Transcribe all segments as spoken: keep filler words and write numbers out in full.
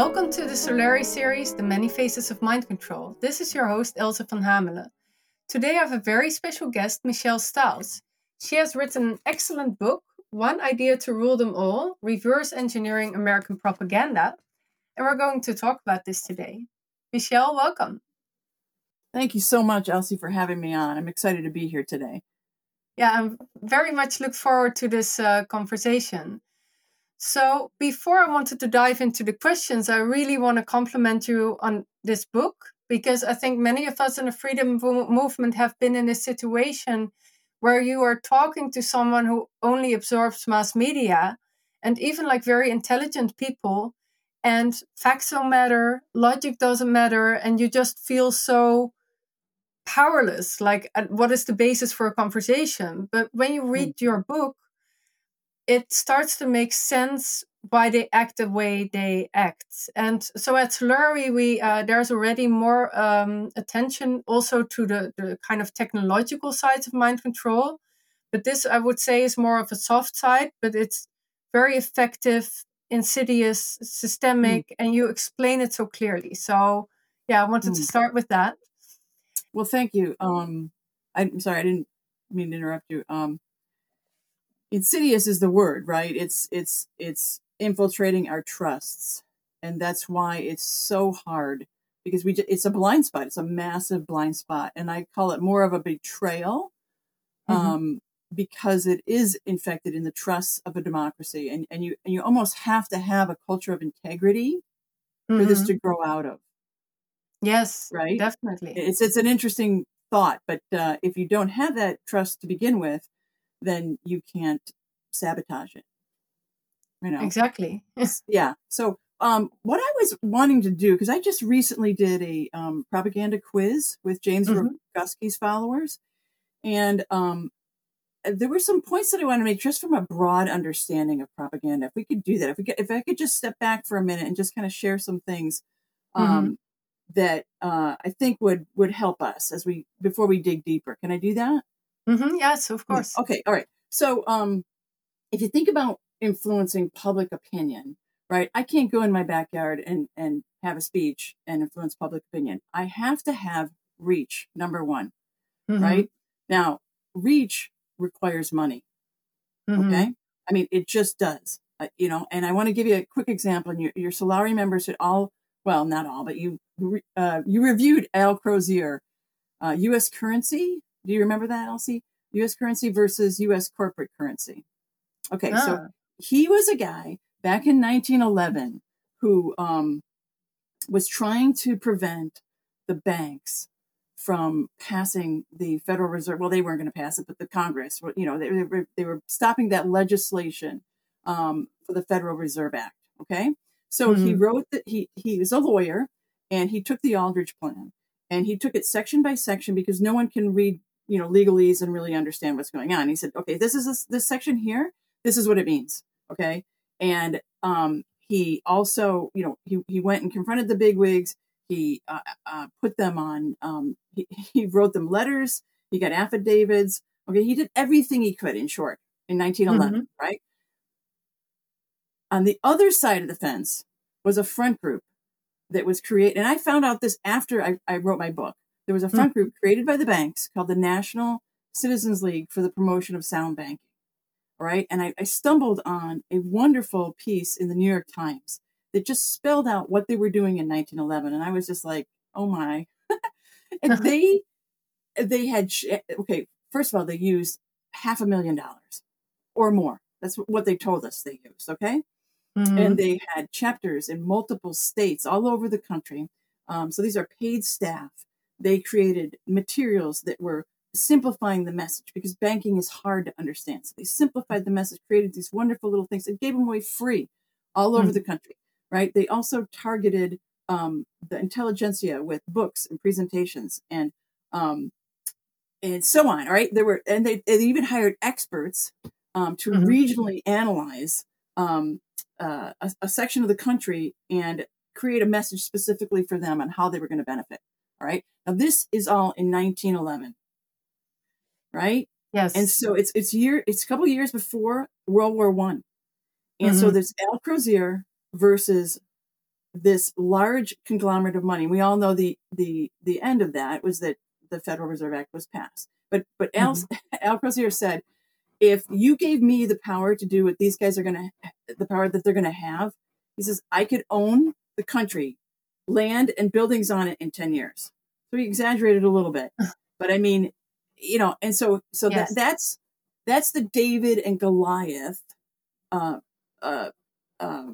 Welcome to the Solari series, The Many Faces of Mind Control. This is your host, Elze van Hamelen. Today I have a very special guest, Michelle Stiles. She has written an excellent book, One Idea to Rule Them All, Reverse Engineering American Propaganda. And we're going to talk about this today. Michelle, welcome. Thank you so much, Elsie, for having me on. I'm excited to be here today. Yeah, I very much look forward to this uh, conversation. So before I wanted to dive into the questions, I really want to compliment you on this book, because I think many of us in the freedom movement have been in a situation where you are talking to someone who only absorbs mass media and even like very intelligent people, and facts don't matter, logic doesn't matter, and you just feel so powerless. Like, what is the basis for a conversation? But when you read mm. your book, it starts to make sense why they act the way they act. And so at Solari, we uh, there's already more um, attention also to the, the kind of technological sides of mind control. But this, I would say, is more of a soft side, but it's very effective, insidious, systemic, mm. and you explain it so clearly. So yeah, I wanted mm. to start with that. Well, thank you. Um, I'm sorry, I didn't mean to interrupt you. Um, Insidious is the word, right? It's it's it's infiltrating our trusts, and that's why it's so hard, because we it's a blind spot. It's a massive blind spot, and I call it more of a betrayal, mm-hmm. um, because it is infected in the trusts of a democracy, and and you and you almost have to have a culture of integrity mm-hmm. for this to grow out of. Yes, right, definitely. It's it's an interesting thought, but uh, if you don't have that trust to begin with, then you can't sabotage it. You know? Exactly. Yeah. So um, what I was wanting to do, because I just recently did a um, propaganda quiz with James mm-hmm. Roguski's followers. And um, there were some points that I wanted to make just from a broad understanding of propaganda. If we could do that, if we could, if I could just step back for a minute and just kind of share some things um, mm-hmm. that uh, I think would, would help us as we, before we dig deeper. Can I do that? Mm-hmm. Yes, of course. Okay. All right. So, um, if you think about influencing public opinion, right? I can't go in my backyard and, and have a speech and influence public opinion. I have to have reach, number one, mm-hmm. right? Now, reach requires money. Mm-hmm. Okay. I mean, it just does, uh, you know, and I want to give you a quick example. And your, your Solari members should all, well, not all, but you, uh, you reviewed Al Crozier, uh, U S currency. Do you remember that, Elsie? U S currency versus U S corporate currency. Okay, ah. So he was a guy back in nineteen eleven who um, was trying to prevent the banks from passing the Federal Reserve. Well, they weren't going to pass it, but the Congress, you know, they, they, were, they were stopping that legislation um, for the Federal Reserve Act. Okay, so mm-hmm. he wrote that he he was a lawyer, and he took the Aldrich Plan and he took it section by section, because no one can read, you know, legalese and really understand what's going on. He said, okay, this is this, this section here. This is what it means. Okay. And um, he also, you know, he, he went and confronted the bigwigs. He uh, uh, put them on, um, he, he wrote them letters. He got affidavits. Okay. He did everything he could, in short, in nineteen eleven, mm-hmm. right? On the other side of the fence was a front group that was created. And I found out this after I, I wrote my book. There was a front mm-hmm. group created by the banks called the National Citizens League for the Promotion of Sound Banking. Right. And I, I stumbled on a wonderful piece in the New York Times that just spelled out what they were doing in nineteen eleven. And I was just like, oh, my. And they they had. OK, first of all, they used half a million dollars or more. That's what they told us they used. OK, mm-hmm. And they had chapters in multiple states all over the country. Um, so these are paid staff. They created materials that were simplifying the message, because banking is hard to understand. So they simplified the message, created these wonderful little things, and gave them away free all over mm-hmm. the country, right? They also targeted um, the intelligentsia with books and presentations and um, and so on, right? There were, and they, they even hired experts um, to mm-hmm. regionally analyze um, uh, a, a section of the country and create a message specifically for them on how they were going to benefit. All right. Now, this is all in nineteen eleven. Right. Yes. And so it's it's year it's a couple of years before World War One. And mm-hmm. so there's Al Crozier versus this large conglomerate of money. We all know the the the end of that was that the Federal Reserve Act was passed. But but Al, Mhm. Al Crozier said, if you gave me the power to do what these guys are going to, the power that they're going to have, he says, I could own the country, land and buildings on it in ten years. So he exaggerated a little bit, but I mean, you know, and so, so Yes. that, that's, that's the David and Goliath, uh, uh, um,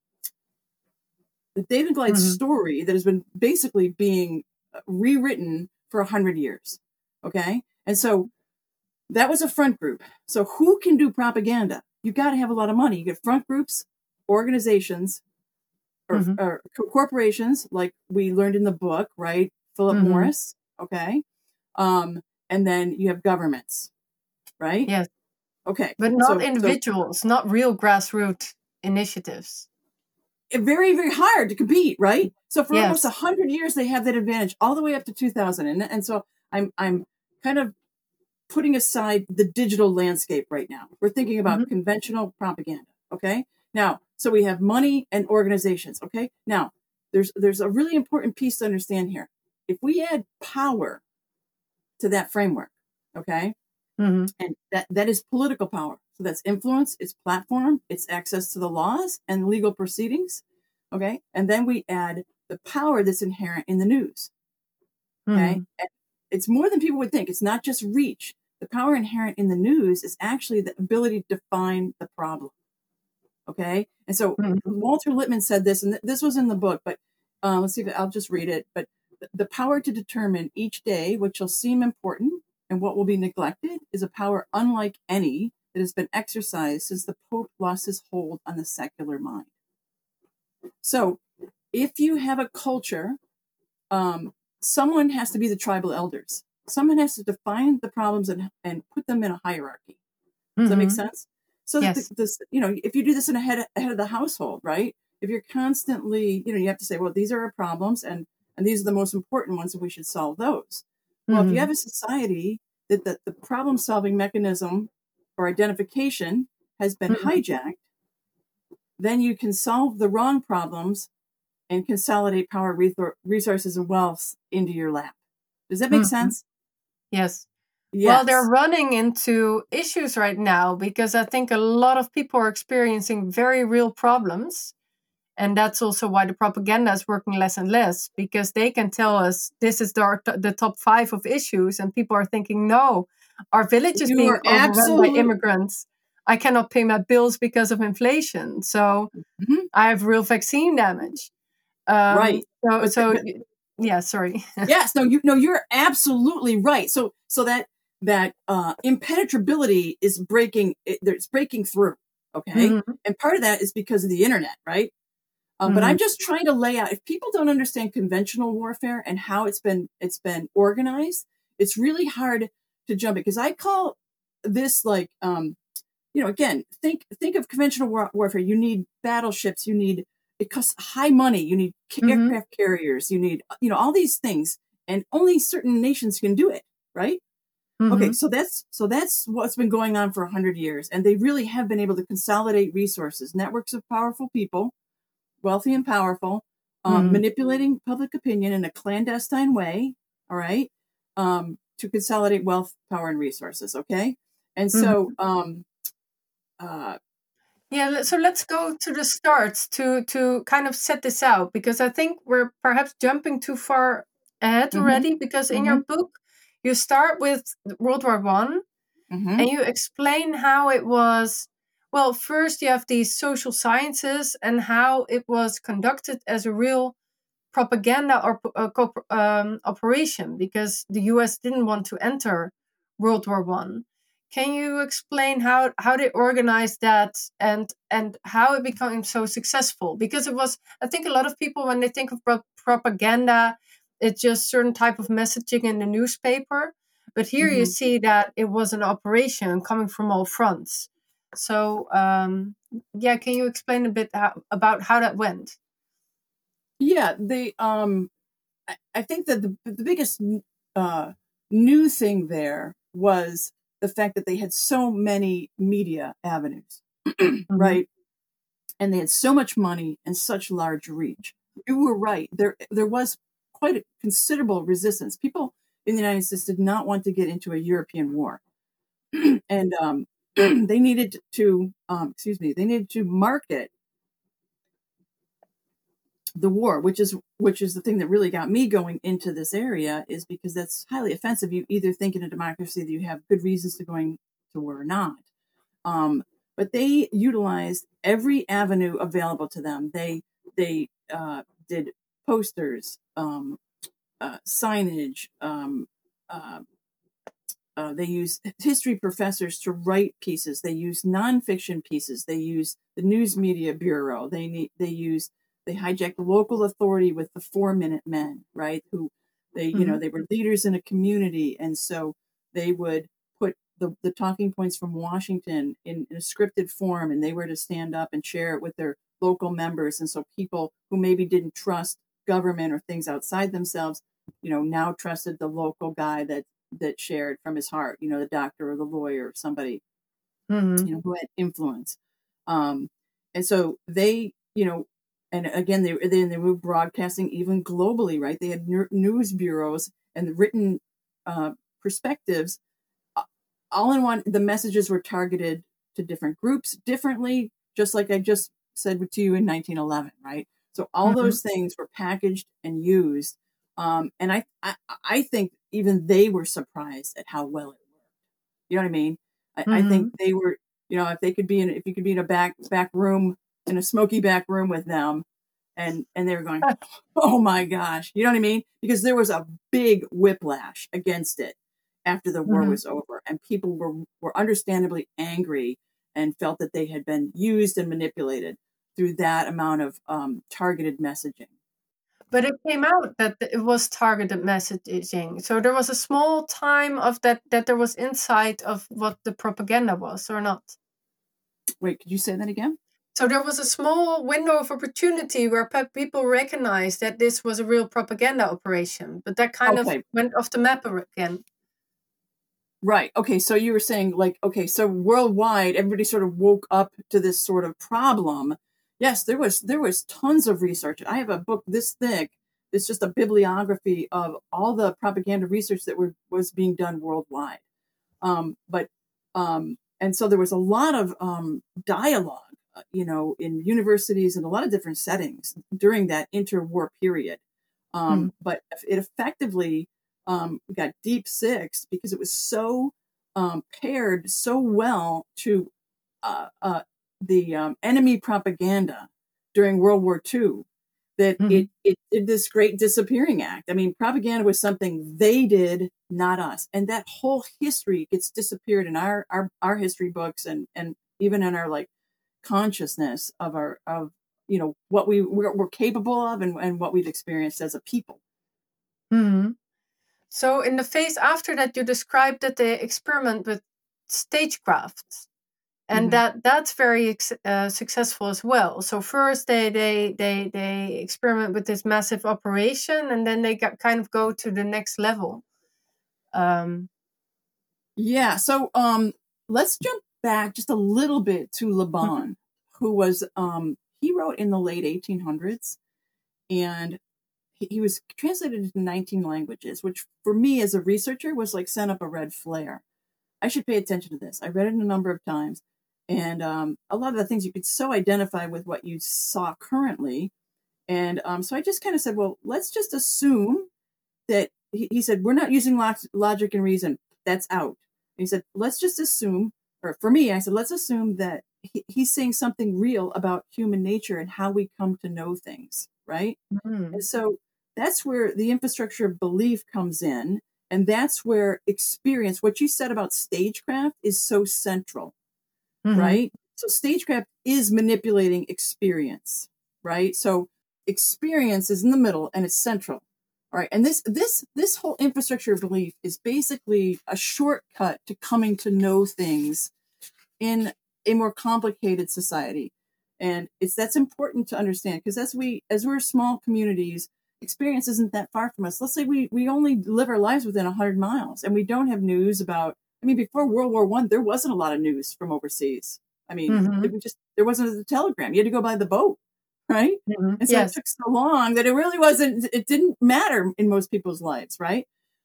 the David and Goliath Mhm. story that has been basically being rewritten for a hundred years. Okay. And so that was a front group. So who can do propaganda? You got to have a lot of money. You get front groups, organizations, or, Mhm. or corporations, like we learned in the book, right? Philip Mhm. Morris. Okay. Um, and then you have governments, right? Yes. Okay. But not So, so individuals, not real grassroots initiatives. very, very hard to compete, right? So for almost a Yes. hundred years, they have that advantage all the way up to two thousand. And, and so I'm, I'm kind of putting aside the digital landscape right now. We're thinking about Mhm. conventional propaganda. Okay. Now, so we have money and organizations. Okay. Now there's, there's a really important piece to understand here. If we add power to that framework, okay, Mhm. and that, that is political power. So that's influence, it's platform, it's access to the laws and legal proceedings. Okay. And then we add the power that's inherent in the news. Okay. Mhm. And it's more than people would think. It's not just reach. The power inherent in the news is actually the ability to define the problem. Okay. And so Mhm. Walter Lippmann said this, and th- this was in the book, but uh, let's see if I'll just read it. But th- the power to determine each day what shall seem important and what will be neglected is a power unlike any that has been exercised since the Pope lost his hold on the secular mind. So if you have a culture, um, someone has to be the tribal elders. Someone has to define the problems and, and put them in a hierarchy. Does that make Mhm. sense? So that the, Yes. this, you know, if you do this in a head, ahead of the household, right? If you're constantly, you know, you have to say, well, these are our problems and, and these are the most important ones and we should solve those. Well, if you have Mhm. a society that the, the problem solving mechanism or identification has been Mhm. hijacked, then you can solve the wrong problems and consolidate power, resources, and wealth into your lap. Does that make Mhm. sense? Yes. Well, they're Yes. running into issues right now because I think a lot of people are experiencing very real problems. And that's also why the propaganda is working less and less, because they can tell us this is the, the top five of issues. And people are thinking, no, our village is You being are overrun by absolute. immigrants. I cannot pay my bills because of inflation. So Mhm. I have real vaccine damage. Um, Right. so, But, so but yeah, sorry. yes, no, you no, you're absolutely right. So so that that uh, impenetrability is breaking. It, it's breaking through. Okay, Mhm. and part of that is because of the internet, right? Um, but Mhm. I'm just trying to lay out. If people don't understand conventional warfare and how it's been it's been organized, it's really hard to jump it. Because I call this like, um, you know, again, think think of conventional war- warfare. You need battleships. You need it costs high money. You need Mhm. aircraft carriers. You need you know all these things, and only certain nations can do it, right? Okay, Mhm. so that's so that's what's been going on for a hundred years, and they really have been able to consolidate resources, networks of powerful people, wealthy and powerful, um, Mhm. manipulating public opinion in a clandestine way. All right, um, to consolidate wealth, power, and resources. Okay, and so. Mhm. Um, uh, Yeah, le- so let's go to the start to to kind of set this out, because I think we're perhaps jumping too far ahead mhm, already, because in your mhm, book you start with World War One mhm, and you explain how it was. Well, first you have these social sciences and how it was conducted as a real propaganda or uh, co- um, operation, because the U S didn't want to enter World War One. Can you explain how how they organized that, and and how it became so successful? Because it was, I think, a lot of people, when they think of pro- propaganda, it's just certain type of messaging in the newspaper. But here you mhm. see that it was an operation coming from all fronts. So um, yeah, can you explain a bit how, about how that went? Yeah, they. Um, I, I think that the the biggest uh, new thing there was the fact that they had so many media avenues, Hmm. right? And they had so much money and such large reach. you were right. There, there was quite a considerable resistance. People in the United States did not want to get into a European war, and um, they needed to, um, excuse me, they needed to market the war, which is which is the thing that really got me going into this area, is because that's highly offensive. You either think in a democracy that you have good reasons to going to war or not. Um, but they utilized every avenue available to them. They they uh, did posters, um, uh, signage. Um, uh, uh, they used history professors to write pieces. They used nonfiction pieces. They used the News Media Bureau. They need they used they hijacked local authority with the Four Minute Men, right? Who they you Mm-hmm. know they were leaders in a community, and so they would put the, the talking points from Washington in, in a scripted form, and they were to stand up and share it with their local members. And so people who maybe didn't trust government or things outside themselves, you know, now trusted the local guy that that shared from his heart, you know, the doctor or the lawyer or somebody, Mm-hmm. you know, who had influence. Um, and so they, you know, and again, they, they, they were broadcasting even globally, right? They had news bureaus and the written uh, perspectives all in one. The messages were targeted to different groups differently, just like I just said to you in nineteen eleven, right? So all Mm-hmm. those things were packaged and used. Um, and I, I, I think even they were surprised at how well it worked. You know what I mean? I, I Mm-hmm. think they were, you know, if they could be in, if you could be in a back, back room, in a smoky back room with them, and, and they were going, oh my gosh, you know what I mean? Because there was a big whiplash against it after the war Mm-hmm. was over, and people were, were understandably angry and felt that they had been used and manipulated through that amount of um, targeted messaging. But it came out that it was targeted messaging. So there was a small time of that that there was insight of what the propaganda was, or not. Wait, could you say that again? So there was a small window of opportunity where pe- people recognized that this was a real propaganda operation, but that kind of Okay. went off the map again. Right. Okay. So you were saying, like, okay, so worldwide, everybody sort of woke up to this sort of problem. Yes, there was there was tons of research. I have a book this thick. It's just a bibliography of all the propaganda research that were, was being done worldwide. Um, but um, and so there was a lot of um, dialogue, uh, you know, in universities and a lot of different settings during that interwar period. Um, Mm. But it effectively um, got deep sixed because it was so um, paired so well to uh, uh, the um, enemy propaganda during World War Two that Mm-hmm. it, it did this great disappearing act. I mean, propaganda was something they did, not us. And that whole history gets disappeared in our, our, our history books and, and even in our like consciousness of our, of, you know, what we we're, we're capable of and, and what we've experienced as a people. Mm-hmm. So in the phase after that, you described that they experiment with stagecraft. And Mm-hmm. that that's very uh, successful as well. So first they they they they experiment with this massive operation, and then they got, kind of go to the next level. Um, Yeah. So um, let's jump back just a little bit to Le Bon, mm-hmm. who was um, he wrote in the late eighteen hundreds, and he, he was translated into nineteen languages, which for me as a researcher was like sent up a red flare. I should pay attention to this. I read it a number of times, and um, a lot of the things you could so identify with what you saw currently. And um, so I just kind of said, well, let's just assume that he, he said, we're not using log- logic and reason. That's out. And he said, let's just assume, or for me, I said, let's assume that he, he's saying something real about human nature and how we come to know things, right? Mm-hmm. And so that's where the infrastructure of belief comes in. And that's where experience, what you said about stagecraft, is so central, Mm-hmm. right? So stagecraft is manipulating experience, right? So experience is in the middle and it's central. All right. And this this this whole infrastructure of belief is basically a shortcut to coming to know things in a more complicated society. And it's that's important to understand, because as we as we're small communities, experience isn't that far from us. Let's say we we only live our lives within a hundred miles, and we don't have news about. I mean, before World War One, there wasn't a lot of news from overseas. I mean, Mm-hmm. it was just there wasn't a telegram. You had to go by the boat, right? Mhm. And so Yes. it took so long that it really wasn't, it didn't matter in most people's lives, right?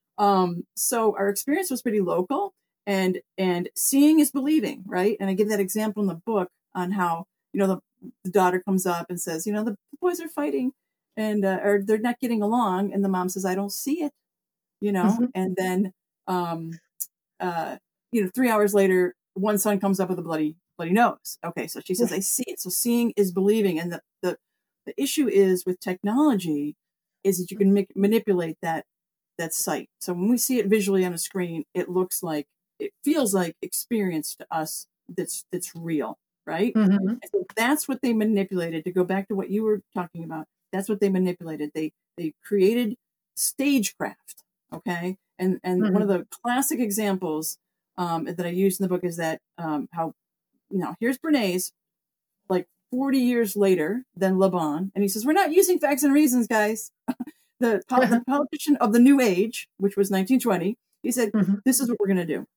Um, so our experience was pretty local, and and seeing is believing, right? And I give that example in the book on how, you know, the, the daughter comes up and says, you know, the boys are fighting, and uh, or they're not getting along, and the mom says, I don't see it, you know, Mhm. and then um, uh, you know, three hours later, one son comes up with a bloody bloody nose. Okay, so she says, I see it. So seeing is believing, and the the, the issue is with technology is that you can make, manipulate that that sight. So when we see it visually on a screen, it looks like, it feels like experience to us that's that's real, right? Mhm. And so that's what they manipulated. To go back to what you were talking about, that's what they manipulated. They they created stagecraft, okay? And and one of Mhm. the classic examples um, that I use in the book is that um, how, you know, here's Bernays like forty years later than Le Bon, and he says, we're not using facts and reasons, guys. The, the politician of the new age, which was nineteen twenty, he said, Mhm. this is what we're going to do.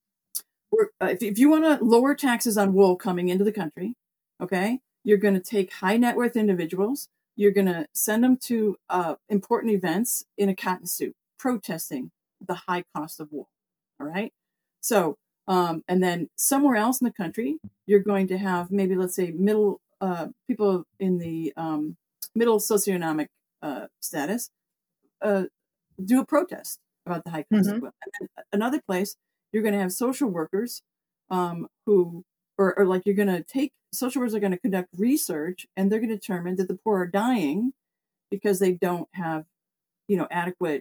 We're, uh, if, if you want to lower taxes on wool coming into the country, okay, you're going to take high net worth individuals, you're going to send them to uh, important events in a cotton suit, protesting the high cost of wool. All right. So, um, and then somewhere else in the country, you're going to have maybe, let's say, middle uh, people in the um, middle socioeconomic uh, status uh, do a protest about the high cost of Mhm. wool. And then another place, you're going to have social workers um, who, or, or like you're going to take, social workers are going to conduct research, and they're going to determine that the poor are dying because they don't have, you know, adequate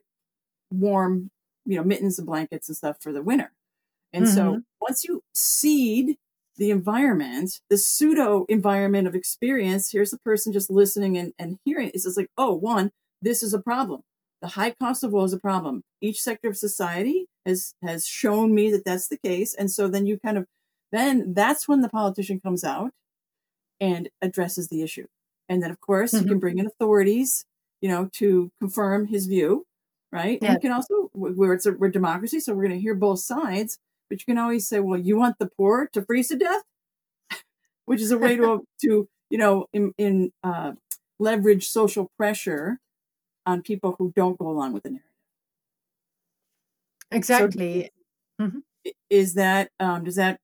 warm, you know, mittens and blankets and stuff for the winter. And so Mhm. once you seed the environment, the pseudo environment of experience, here's the person just listening and, and hearing. It's just like, oh, one, this is a problem. The high cost of wool is a problem. Each sector of society has, has shown me that that's the case. And so then you kind of, then that's when the politician comes out and addresses the issue. And then, of course, he can Mhm. bring in authorities, you know, to confirm his view, right? And Yes. you can also, where it's a, we're democracy, so we're going to hear both sides, but you can always say, well, you want the poor to freeze to death, which is a way to, to you know, in, in uh, leverage social pressure on people who don't go along with the narrative. So Exactly. Mhm. is that, um, does that,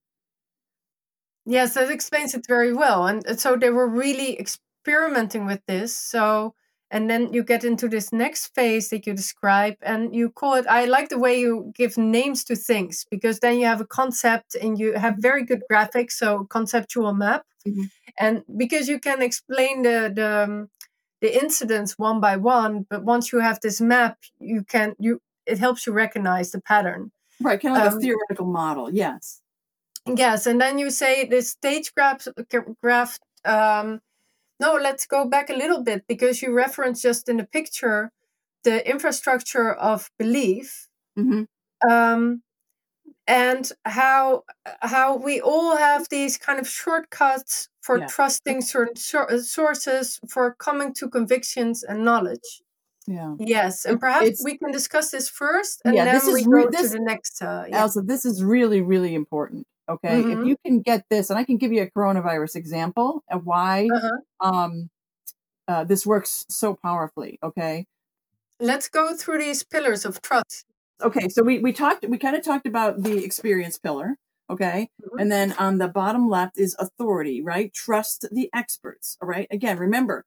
Yes, that explains it very well. And uh, so they were really experimenting with this. So, and then you get into this next phase that you describe, and you call it, I like the way you give names to things, because then you have a concept and you have very good graphics, so conceptual map. Mhm. And because you can explain the, the, um, the incidents one by one, but once you have this map, you can, you, it helps you recognize the pattern. right, kind of like a Um, theoretical model, yes. Yes, and then you say the stage graph, graph um, no, let's go back a little bit, because you reference just in the picture the infrastructure of belief, Mm-hmm. um, and how how we all have these kind of shortcuts for Yeah, trusting certain sor- sources, for coming to convictions and knowledge. yeah. Yes, and It, perhaps it's, we can discuss this first, and yeah, this then is, we re- go to this, the next. Uh, yeah. Elsa, this is really, really important. Okay. If Mm-hmm. you can get this, and I can give you a coronavirus example of why Uh-huh. um, uh, this works so powerfully. Okay. Let's go through these pillars of trust. Okay. So we, we talked, we kind of talked about the experience pillar. Okay. Mhm. And then on the bottom left is authority, right? Trust the experts. All right. Again, remember,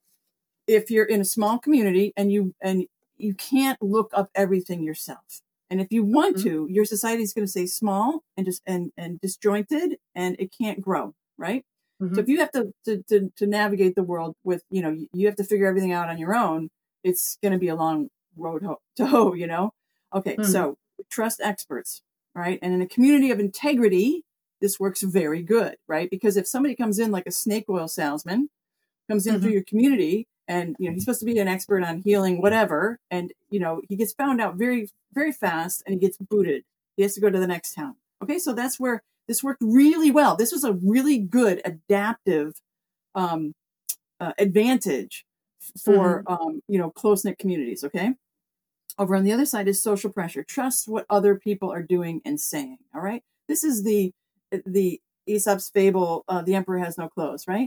if you're in a small community and you, and you can't look up everything yourself. And if you want Mhm. to, your society is going to stay small and just and, and disjointed, and it can't grow, right? So Mhm. if you have to, to to to navigate the world with, you know, you have to figure everything out on your own, it's going to be a long road ho- to hoe, you know. Okay, Mhm. so trust experts, right? And in a community of integrity, this works very good, right? Because if somebody comes in like a snake oil salesman, comes in through Mhm. your community, and you know he's supposed to be an expert on healing whatever, and you know he gets found out very very fast and he gets booted, he has to go to the next town. Okay, so that's where this worked really well. This was a really good adaptive um, uh, advantage for Mhm. um, you know close-knit communities. Okay, over on the other side is social pressure. Trust what other people are doing and saying. All right, this is the the Aesop's fable, uh, the emperor has no clothes, right?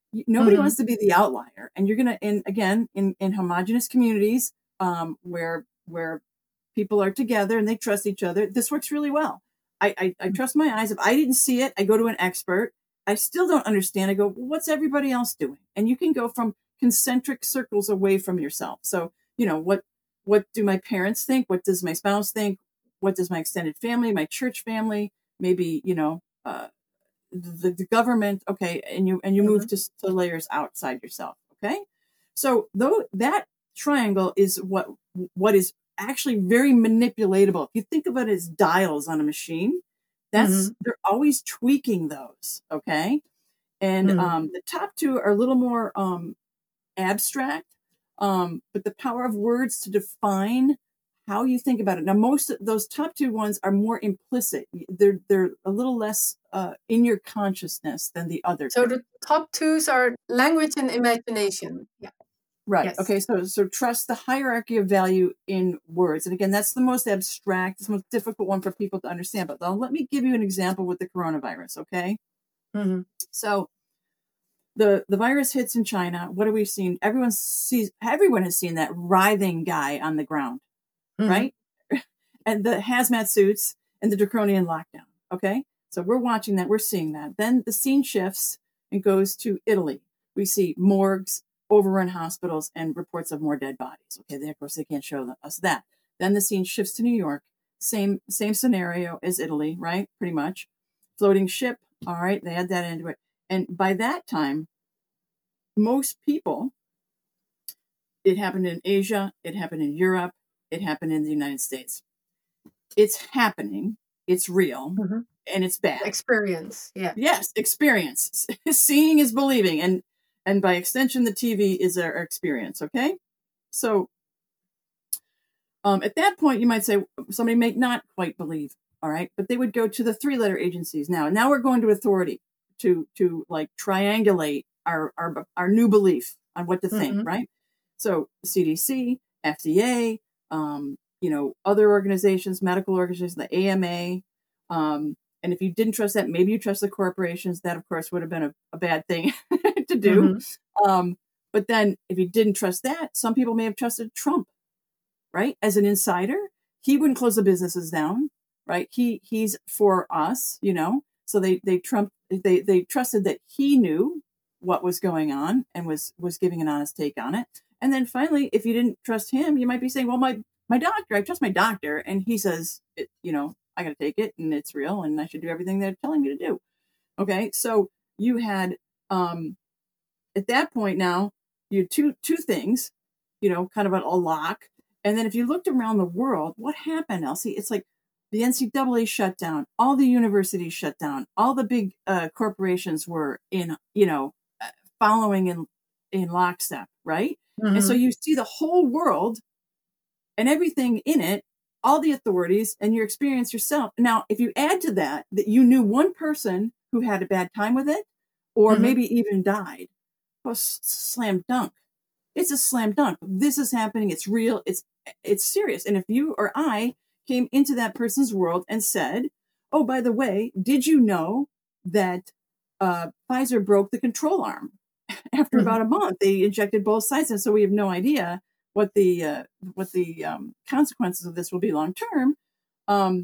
You- Nobody Mm-hmm. wants to be the outlier. And you're going to, and again, in, in homogenous communities, um, where, where people are together and they trust each other, this works really well. I, I, I trust my eyes. If I didn't see it, I go to an expert. I still don't understand. I go, well, what's everybody else doing? And you can go from concentric circles away from yourself. So, you know, what, what do my parents think? What does my spouse think? What does my extended family, my church family, maybe, you know, uh, the, the government. Okay. And you, and you Mm-hmm. move to, to layers outside yourself. Okay. So though that triangle is what, what is actually very manipulatable. If you think of it as dials on a machine, that's, Mm-hmm. they're always tweaking those. Okay. And, Mm-hmm. um, the top two are a little more, um, abstract. Um, but the power of words to define how you think about it. Now, most of those top two ones are more implicit. They're, they're a little less, uh, in your consciousness than the other So two. the top twos are language and imagination. Yeah. Right. Yes. Okay. So, so trust the hierarchy of value in words. And again, that's the most abstract, it's the most difficult one for people to understand. But though, let me give you an example with the coronavirus. Okay. Mm-hmm. So the, the virus hits in China. What have we seen? Everyone sees, everyone has seen that writhing guy on the ground, Mm-hmm. right? And the hazmat suits and the draconian lockdown. Okay. So we're watching that. We're seeing that. Then the scene shifts and goes to Italy. We see morgues, overrun hospitals, and reports of more dead bodies. Okay. Then, of course, they can't show us that. Then the scene shifts to New York. Same, same scenario as Italy, right? Pretty much. Floating ship. All right. They add that into it. And by that time, most people, it happened in Asia, it happened in Europe, it happened in the United States. It's happening. It's real. Mm-hmm. And it's bad. Experience. Yeah. Yes, experience. Seeing is believing, and and by extension, the T V is our experience. Okay, so um, at that point, you might say somebody may not quite believe. All right, but they would go to the three-letter agencies now. Now we're going to authority to to like triangulate our our our new belief on what to think. Mm-hmm. Right. So C D C, F D A, um, you know, other organizations, medical organizations, the A M A. Um, and if you didn't trust that, maybe you trust the corporations. That, of course, would have been a, a bad thing to do. Mm-hmm. Um, but then if you didn't trust that, some people may have trusted Trump, right? As an insider, he wouldn't close the businesses down, right? He he's for us, you know. So they they Trump they they trusted that he knew what was going on and was was giving an honest take on it. And then finally, if you didn't trust him, you might be saying, well, my my doctor, I trust my doctor, and he says, it, you know, I got to take it and it's real and I should do everything they're telling me to do. Okay. So you had, um, at that point now, you had two, two things, you know, kind of a, a lock. And then if you looked around the world, what happened, Elsie? It's like the N C double A shut down, all the universities shut down, all the big uh, corporations were in, you know, following in, in lockstep, right? Mm-hmm. And so you see the whole world and everything in it, all the authorities and your experience yourself. Now, if you add to that, that you knew one person who had a bad time with it, or Mm-hmm. maybe even died, well, slam dunk. It's a slam dunk. This is happening. It's real. It's, it's serious. And if you or I came into that person's world and said, oh, by the way, did you know that uh, Pfizer broke the control arm? After Mm-hmm. about a month, they injected both sides. And so we have no idea what the uh, what the um, consequences of this will be long term. Um,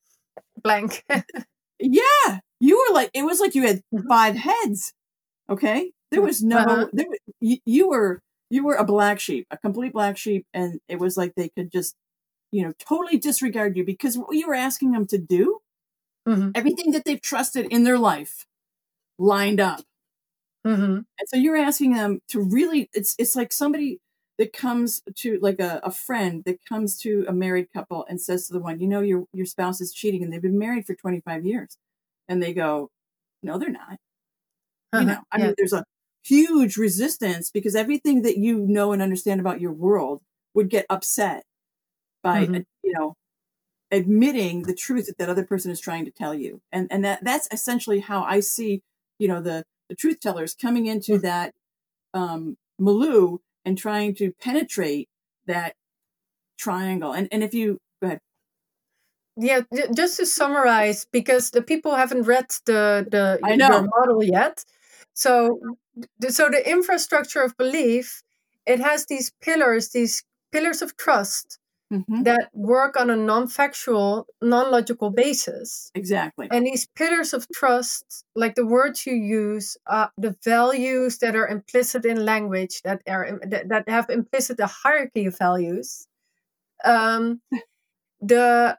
Blank. yeah, you were like, it was like you had Mm-hmm. five heads. Okay, there was no, Uh-huh. there, you, you were you were a black sheep, a complete black sheep, and it was like they could just, you know, totally disregard you because what you were asking them to do, Mm-hmm. everything that they've trusted in their life, lined up. Mm-hmm. And so you're asking them to really, it's it's like somebody that comes to, like a, a friend that comes to a married couple and says to the one, you know, your your spouse is cheating and they've been married for twenty-five years. And they go, no, they're not. Uh-huh. You know, I Yeah. mean, there's a huge resistance because everything that you know and understand about your world would get upset by, Mm-hmm. uh, you know, admitting the truth that that other person is trying to tell you. And and that that's essentially how I see, you know, the, the truth tellers coming into Mm-hmm. that um, milieu and trying to penetrate that triangle. And and if you, go ahead. Yeah, j- just to summarize, because the people haven't read the the I your know. model yet. So, th- so the infrastructure of belief, it has these pillars, these pillars of trust Mm-hmm. that work on a non-factual, non-logical basis. Exactly. And these pillars of trust, like the words you use, uh, the values that are implicit in language, that are that, that have implicit a hierarchy of values. Um, the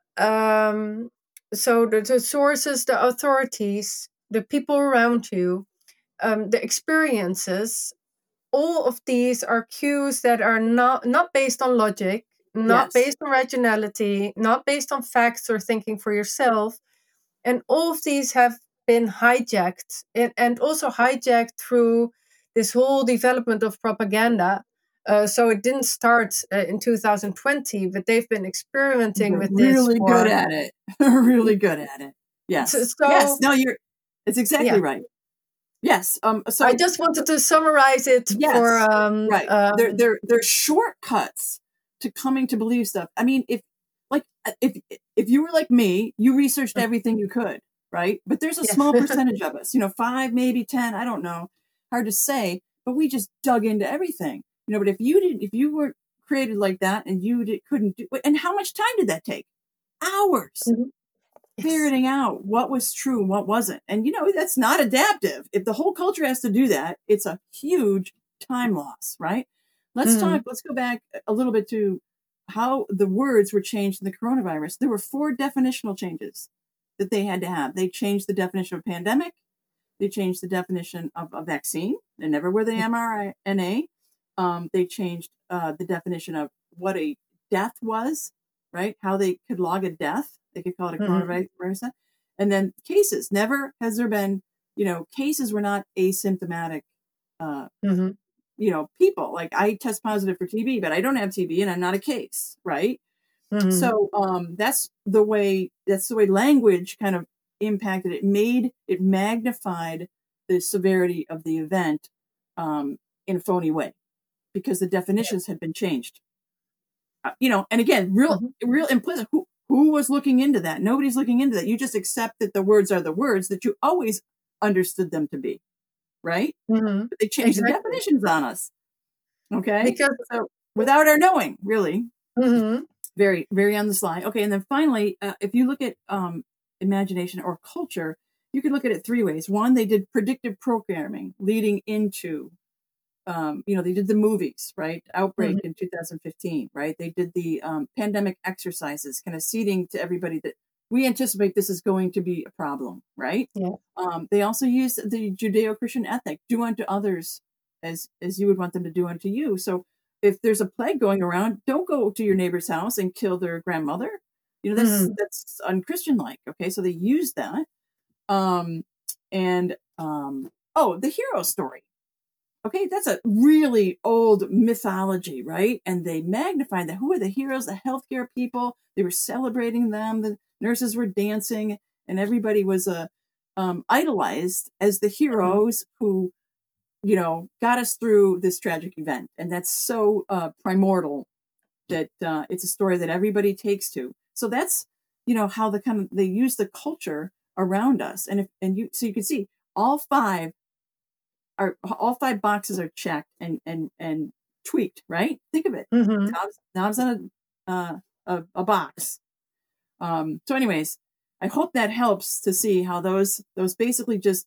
um, so the, the sources, the authorities, the people around you, um, the experiences, all of these are cues that are not not based on logic, not Yes. based on rationality, not based on facts or thinking for yourself. And all of these have been hijacked and, and also hijacked through this whole development of propaganda. Uh, so it didn't start uh, in two thousand twenty, but they've been experimenting They're with this really good for. at it. really good at it. Yes. So, Yes. so No, you're. It's exactly yeah, right. Yes. Um. So I just wanted to summarize it yes. for. Um, Right. um, They're they're they're shortcuts to coming to believe stuff. I mean, if like if if you were like me, you researched everything you could, right? But there's a yeah. small percentage of us, you know, five, maybe ten, I don't know, hard to say. But we just dug into everything, you know. But if you didn't, if you were created like that and you did, couldn't do, and how much time did that take? Hours. Mhm. Yes. Figuring out what was true and what wasn't. And, you know, that's not adaptive. If the whole culture has to do that, it's a huge time loss, right? Let's Mhm. talk, let's go back a little bit to how the words were changed in the coronavirus. There were four definitional changes that they had to have. They changed the definition of pandemic. They changed the definition of a vaccine. They never were the mRNA. Um, they changed uh, the definition of what a death was, right? How they could log a death. They could call it a Mhm. coronavirus. And then cases. Never has there been, you know, cases were not asymptomatic, uh, Mhm. you know, people. Like I test positive for T B, but I don't have T B and I'm not a case, right? Mhm. So um, that's the way, that's the way language kind of impacted it, made it magnified the severity of the event um, in a phony way because the definitions had been changed. Uh, you know, and again, real, Mhm. real implicit. Who, who was looking into that? Nobody's looking into that. You just accept that the words are the words that you always understood them to be, right? Mhm. But they changed the Exactly. definitions on us. Okay, Because. so without our knowing, really. Mhm. Very, very on the sly. Okay, and then finally, uh, if you look at um, imagination or culture, you could look at it three ways. One, they did predictive programming leading into, um, you know, they did the movies, right? Outbreak Mhm. in two thousand fifteen, right? They did the um, pandemic exercises, kind of seeding to everybody that we anticipate this is going to be a problem, right? Yeah. Um, they also used the Judeo-Christian ethic, do unto others as as you would want them to do unto you. So if there's a plague going around, don't go to your neighbor's house and kill their grandmother. You know, that's Mhm. that's unchristian like. Okay, so they use that. Um, and um, oh, the hero story. Okay, that's a really old mythology, right? And they magnified that. Who are the heroes? The healthcare people. They were celebrating them. The nurses were dancing, and everybody was uh, um, idolized as the heroes who, you know, got us through this tragic event. And that's so uh, primordial that uh, it's a story that everybody takes to. So that's, you know, how the kind of they use the culture around us, and if and you so you can see all five are all five boxes are checked and and and tweaked, right? Think of it. Mhm. Knobs, knobs on a, uh, a a box. Um, so, anyways, I hope that helps to see how those those basically just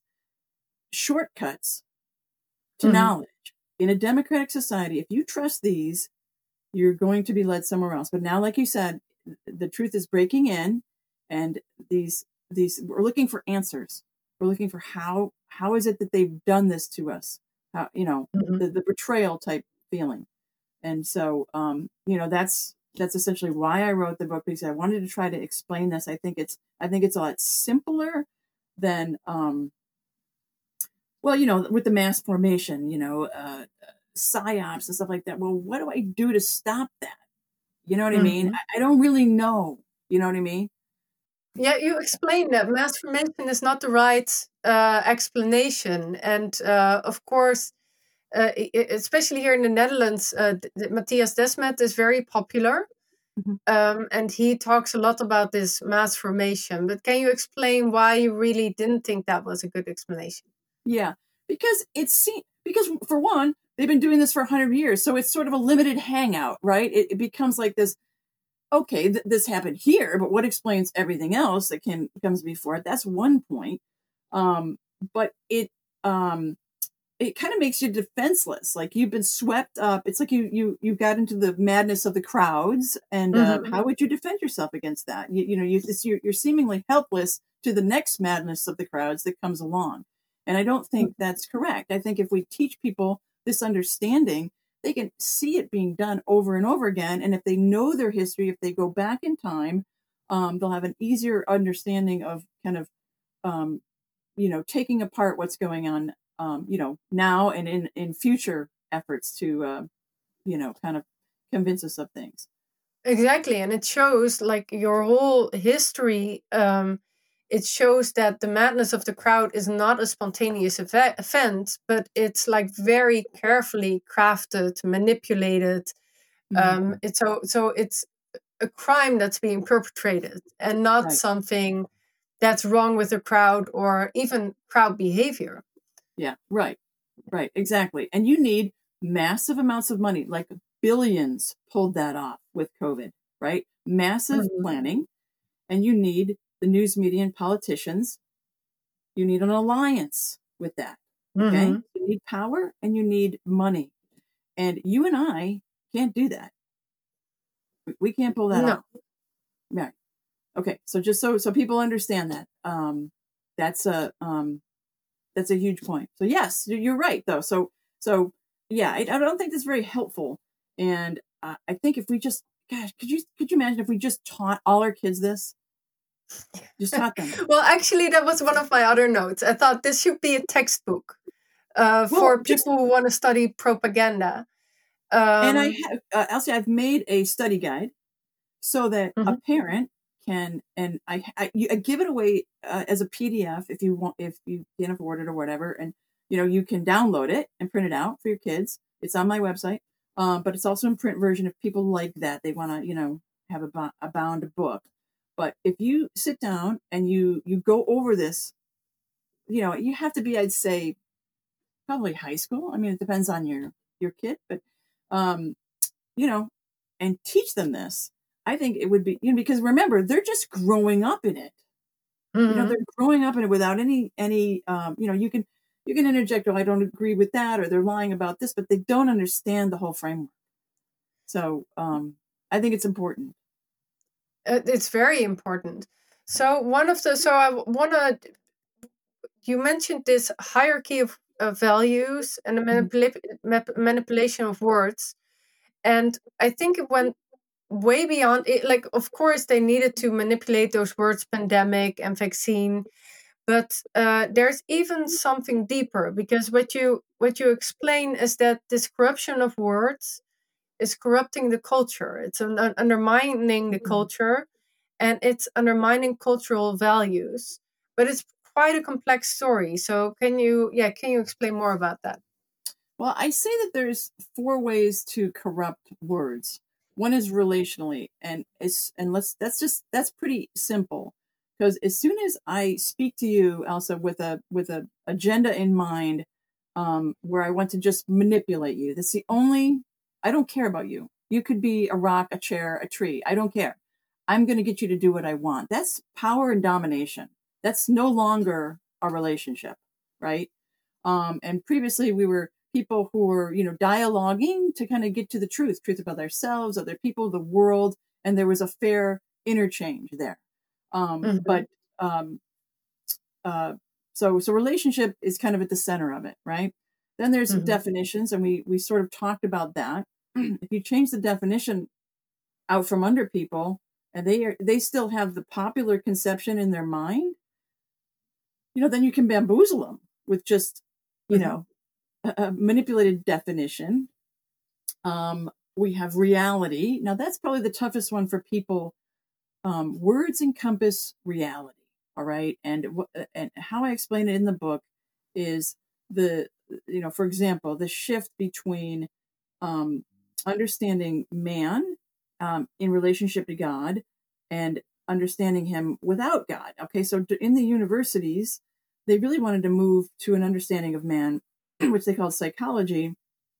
shortcuts to Mhm. knowledge in a democratic society. If you trust these, you're going to be led somewhere else. But now, like you said, the truth is breaking in, and these these we're looking for answers. We're looking for how how is it that they've done this to us? How, you know, Mhm. the, the betrayal type feeling. And so um, you know, that's that's essentially why I wrote the book, because I wanted to try to explain this. I think it's I think it's a lot simpler than um well, you know, with the mass formation, you know, uh psyops and stuff like that. Well, what do I do to stop that? You know what I mean? Mhm. I, I don't really know. You know what I mean? Yeah, you explained that mass formation is not the right uh, explanation, and uh, of course, uh, e- e- especially here in the Netherlands, uh, D- D- Matthias Desmet is very popular, Mhm. um, and he talks a lot about this mass formation. But can you explain why you really didn't think that was a good explanation? Yeah. because it's because for one, they've been doing this for a hundred years, so it's sort of a limited hangout, right? It, it becomes like this. Okay, th- this happened here, but what explains everything else that can comes before it? That's one point. Um, but it um, it kind of makes you defenseless, like you've been swept up. It's like you you you got into the madness of the crowds, and uh, Mm-hmm. how would you defend yourself against that? You, you know, you, it's, you're, you're seemingly helpless to the next madness of the crowds that comes along. And I don't think that's correct. I think if we teach people this understanding, they can see it being done over and over again. And if they know their history, if they go back in time, um, they'll have an easier understanding of kind of, um, you know, taking apart what's going on, um, you know, now and in, in future efforts to, uh, you know, kind of convince us of things. Exactly, and it shows like your whole history. Um, it shows that the madness of the crowd is not a spontaneous eve- event, but it's like very carefully crafted, manipulated. Mm-hmm. Um, it's so so it's a crime that's being perpetrated, and not Right. something that's wrong with the crowd or even crowd behavior. Yeah. Right. Right. Exactly. And you need massive amounts of money, like billions pulled that off with COVID, right? Massive Mhm. planning. And you need the news media and politicians. You need an alliance with that. Okay. Mhm. You need power and you need money. And you and I can't do that. We- We can't pull that No. off. Yeah. Okay. So just so so people understand that. Um that's a um that's a huge point. So yes, you're right though. So so yeah, I, I don't think that's very helpful. And uh, I think if we just, gosh, could you could you imagine if we just taught all our kids this? Just taught them. Well, actually, that was one of my other notes. I thought this should be a textbook uh, Well, for just people who want to study propaganda. and I Um, have uh, Elsie, I've made a study guide so that a mhm. parent can, and I I, you, I give it away uh, as a P D F if you want, if you can't afford it or whatever, and you know you can download it and print it out for your kids. It's on my website, um, but it's also in print version if people like that. They want to, you know, have a, bo- a bound book. But if you sit down and you you go over this, you know, you have to be, I'd say, probably high school. I mean, it depends on your your kid, but um, you know, and teach them this. I think it would be, you know, because remember, they're just growing up in it. You know, they're Mhm. growing up in it without any any um, you know, you can you can interject, oh, I don't agree with that, or they're lying about this, but they don't understand the whole framework. So um I think it's important. Uh, It's very important. So one of the so I want to you mentioned this hierarchy of, of values and the Mhm. manipula- map- manipulation of words, and I think it went way beyond it. Like, of course, they needed to manipulate those words, pandemic and vaccine, but uh, there's even something deeper because what you what you explain is that this corruption of words is corrupting the culture. It's un- un- undermining the Mhm. culture, and it's undermining cultural values. But it's quite a complex story. So can you, yeah, can you explain more about that? Well, I say that there's four ways to corrupt words. One is relationally, and it's and let's that's just that's pretty simple because as soon as I speak to you, Elsa, with a with a agenda in mind, um, where I want to just manipulate you, that's the only. I don't care about you. You could be a rock, a chair, a tree. I don't care. I'm going to get you to do what I want. That's power and domination. That's no longer a relationship, right? Um, and previously we were people who were, you know, dialoguing to kind of get to the truth, truth about ourselves, other people, the world, and there was a fair interchange there. Um, Hmm. but um, uh, so so relationship is kind of at the center of it, right? Then there's Hmm. definitions, and we we sort of talked about that. If you change the definition out from under people, and they are they still have the popular conception in their mind, you know, then you can bamboozle them with just, you Hmm. know, a, a manipulated definition. Um, we have reality. Now, that's probably the toughest one for people. Um, words encompass reality, all right? And and how I explain it in the book is the, you know, for example, the shift between um, understanding man um, in relationship to God and understanding him without God. Okay, so in the universities, they really wanted to move to an understanding of man, which they called psychology,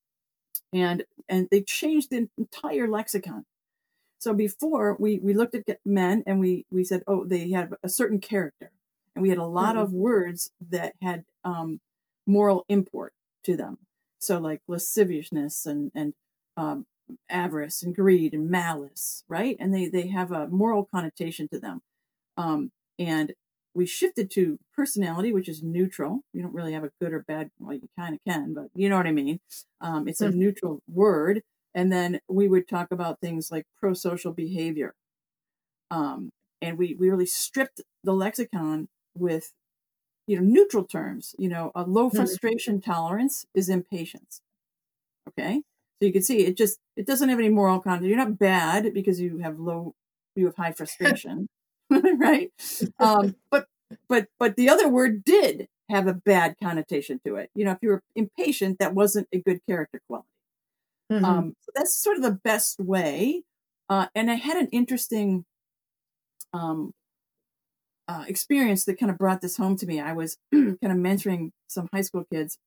and and they changed the entire lexicon. So before we we looked at men and we we said, oh, they have a certain character, and we had a lot mm-hmm. of words that had um, moral import to them. So like lasciviousness and and um, avarice and greed and malice, right? And they they have a moral connotation to them. Um, and we shifted to personality, which is neutral. You don't really have a good or bad. Well, you kind of can, but you know what I mean. Um, it's a mm-hmm. neutral word. And then we would talk about things like pro-social behavior. Um, and we, we really stripped the lexicon with, you know, neutral terms. You know, a low frustration mm-hmm. tolerance is impatience. Okay. So you can see it just, it doesn't have any moral content. You're not bad because you have low, you have high frustration. Right. Um, but, but, but the other word did have a bad connotation to it. You know, if you were impatient, that wasn't a good character quality. Mm-hmm. Um, so that's sort of the best way. Uh, and I had an interesting um, uh, experience that kind of brought this home to me. I was kind of mentoring some high school kids.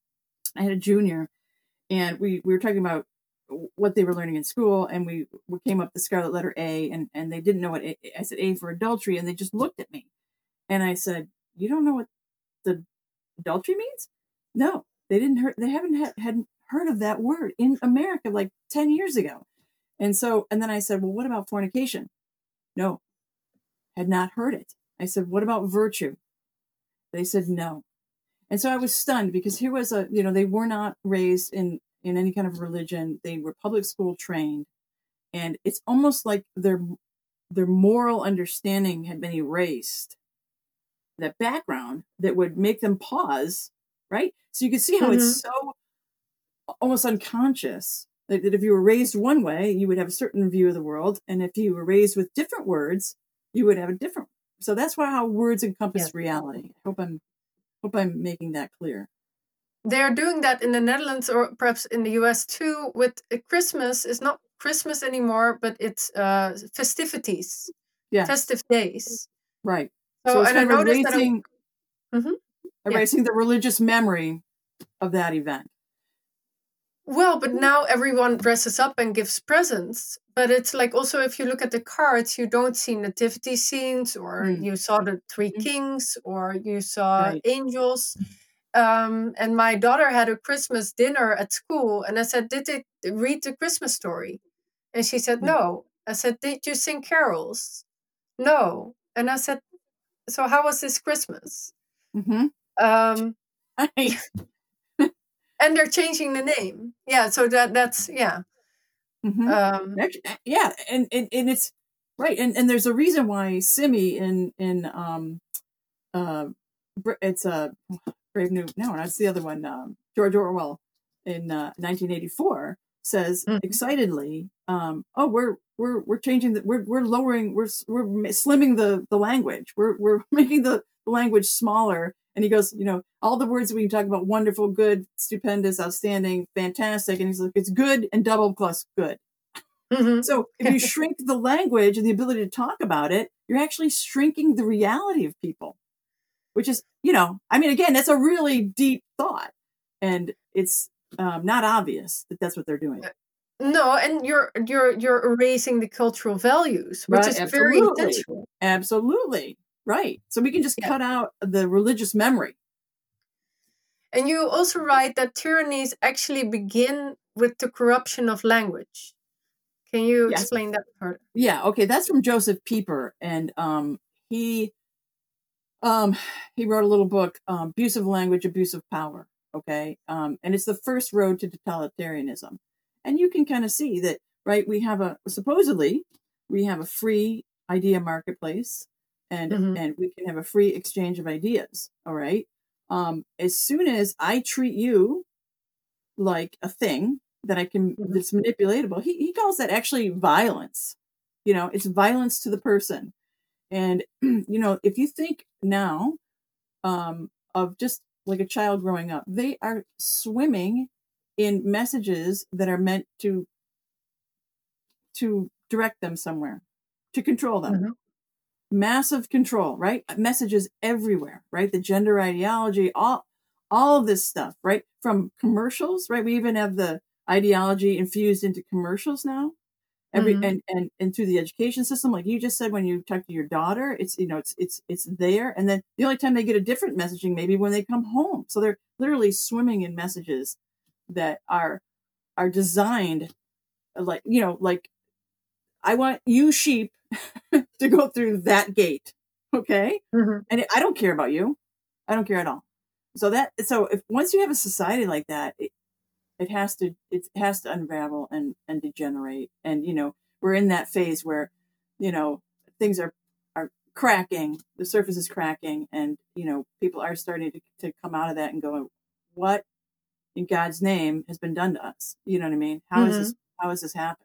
I had a junior, and we, we were talking about what they were learning in school, and we, we came up the scarlet letter A, and, and they didn't know what A, I said A for adultery, and they just looked at me. And I said, you don't know what the adultery means? No, they didn't hear, they haven't had, hadn't heard of that word in America like ten years ago. And so, and then I said, well, what about fornication? No, had not heard it. I said, what about virtue? They said, no. And so I was stunned because here was a, you know, they were not raised in, in any kind of religion. They were public school trained. And it's almost like their, their moral understanding had been erased. That background that would make them pause, right? So you can see how mm-hmm. it's so almost unconscious that, that if you were raised one way, you would have a certain view of the world. And if you were raised with different words, you would have a different. So that's why how words encompass yeah. reality. I hope I'm, hope I'm making that clear. They're doing that in the Netherlands or perhaps in the U S too with Christmas. It's not Christmas anymore, but it's uh, festivities, yeah. festive days. Right. So, so it's and I kind of noticed erasing, that I'm, mm-hmm. erasing yeah. the religious memory of that event. Well, but now everyone dresses up and gives presents. But it's like also if you look at the cards, you don't see nativity scenes, or mm. you saw the three mm. kings, or you saw right. angels. Um, and my daughter had a Christmas dinner at school, and I said, "Did they read the Christmas story?" And she said, mm. "No." I said, "Did you sing carols?" "No." And I said, "So how was this Christmas?" Mm-hmm. Um, right. And they're changing the name. Yeah, so that that's yeah. Mm-hmm. Um, yeah, and, and and it's right, and, and there's a reason why Simi in in um uh it's a uh, Brave New no that's the other one um, George Orwell in uh, nineteen eighty-four says mm-hmm. excitedly um oh we're we're we're changing the we're we're lowering we're we're slimming the the language we're we're making the language smaller. And he goes, you know, all the words that we can talk about, wonderful, good, stupendous, outstanding, fantastic. And he's like, it's good and double plus good. Mm-hmm. So if you shrink the language and the ability to talk about it, you're actually shrinking the reality of people, which is, you know, I mean, again, that's a really deep thought. And it's um, not obvious that that's what they're doing. No, and you're you're you're erasing the cultural values, which right, is absolutely. very intentional. Absolutely. Right. So we can just yeah. cut out the religious memory. And you also write that tyrannies actually begin with the corruption of language. Can you yes. explain that further? Yeah. Okay. That's from Joseph Pieper. And um, he um, he wrote a little book, um, Abuse of Language, Abuse of Power. Okay. Um, and it's the first road to totalitarianism. And you can kind of see that, right? We have a, supposedly, we have a free idea marketplace. And, mm-hmm. and we can have a free exchange of ideas. All right. Um, as soon as I treat you like a thing that I can, mm-hmm. that's manipulatable, he, he calls that actually violence. You know, it's violence to the person. And, you know, if you think now um, of just like a child growing up, they are swimming in messages that are meant to, to direct them somewhere, to control them. Mm-hmm. massive control, right? Messages everywhere, right? The gender ideology, all all of this stuff, right? From commercials, right? We even have the ideology infused into commercials now. Every Mm-hmm. and and and through the education system, like you just said, when you talk to your daughter, it's you know it's it's it's there, and then the only time they get a different messaging maybe when they come home. So they're literally swimming in messages that are are designed like you know like I want you sheep to go through that gate, okay? Mm-hmm. And I don't care about you, I don't care at all. So that so if once you have a society like that, it, it has to it has to unravel and and degenerate, and you know we're in that phase where you know things are are cracking, the surface is cracking, and you know people are starting to, to come out of that and go, what in God's name has been done to us? You know what I mean? How is Mm-hmm. this how has this happened?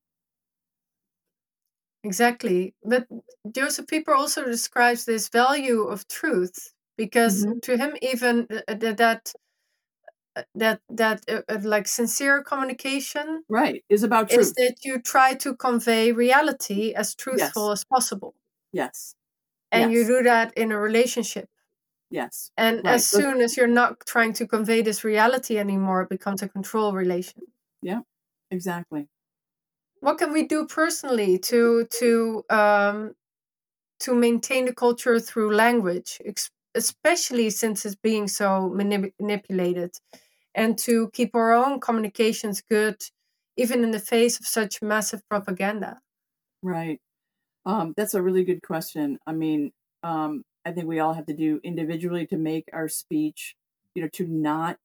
Exactly. But Joseph Pieper also describes this value of truth because Mm-hmm. to him, even uh, that that uh, that, that uh, uh, like sincere communication Right, is about is truth. that you try to convey reality as truthful Yes, as possible, yes, and you yes, do that in a relationship. yes. And Right. as Those, soon as you're not trying to convey this reality anymore, it becomes a control relation. yeah, exactly. What can we do personally to to um, to maintain the culture through language, ex- especially since it's being so manip- manipulated, and to keep our own communications good, even in the face of such massive propaganda? Right. Um, that's a really good question. I mean, um, I think we all have to do individually to make our speech, you know, to not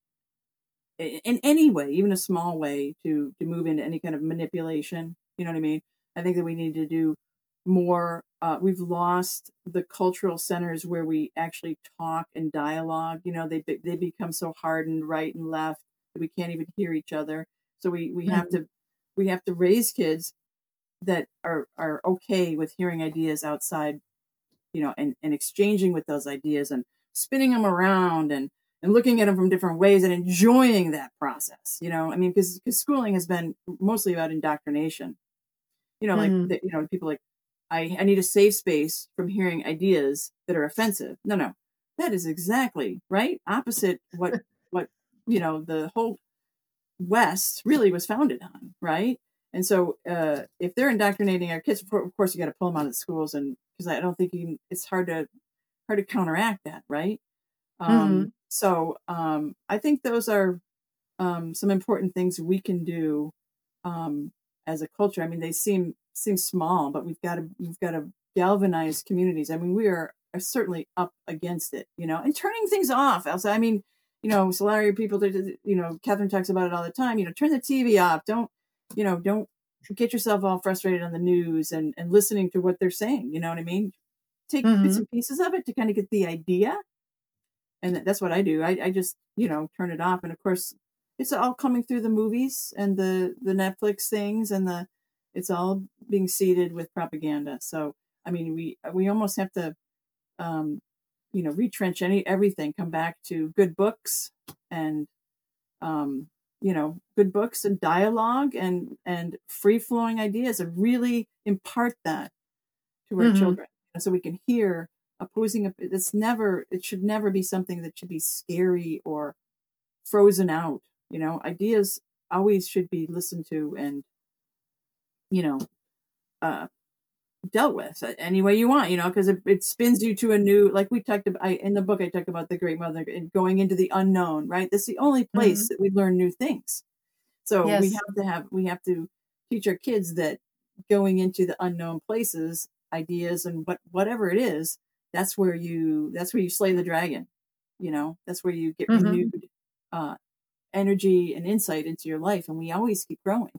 in any way, even a small way, to to move into any kind of manipulation. You know what I mean? I think that we need to do more. Uh, we've lost the cultural centers where we actually talk and dialogue. You know, they they become so hardened, right and left, that we can't even hear each other. So we we have Mhm. to we have to raise kids that are are okay with hearing ideas outside, you know, and, and exchanging with those ideas and spinning them around and, and looking at them from different ways and enjoying that process, you know, I mean, because because schooling has been mostly about indoctrination, you know, like, Mhm. the, you know, people like, I, I need a safe space from hearing ideas that are offensive. No, no, that is exactly right. Opposite what, what, you know, the whole West really was founded on, right? And so, uh, if they're indoctrinating our kids, of course, you got to pull them out of the schools, and because I don't think you can, it's hard to hard to counteract that, right? Um, Mhm. so, um, I think those are um, some important things we can do um, as a culture. I mean, they seem seem small, but we've got to we've got to galvanize communities. I mean, we are, are certainly up against it, you know, and turning things off. Also, I mean, you know, Solari people, that you know, Catherine talks about it all the time. You know, turn the T V off. Don't, you know, don't get yourself all frustrated on the news and and listening to what they're saying. You know what I mean? Take bits Mhm. and pieces of it to kind of get the idea, and that's what I do. I, I just, you know, turn it off. And of course, it's all coming through the movies and the the Netflix things, and the it's all being seeded with propaganda. So I mean, we we almost have to, um, you know, retrench any everything, come back to good books and, um, you know, good books and dialogue and and free flowing ideas, and really impart that to our Mhm. children, so we can hear opposing. It's never, it should never be something that should be scary or frozen out. You know, ideas always should be listened to and, you know, uh, dealt with any way you want, you know, because it, it spins you to a new, like we talked about I, in the book, I talk about the Great Mother and going into the unknown, right? That's the only place Mhm. that we learn new things. So we Yes. have to have, we have to teach our kids that going into the unknown places, ideas and what, whatever it is, that's where you, that's where you slay the dragon. You know, that's where you get Mhm. renewed, uh, energy and insight into your life. And we always keep growing.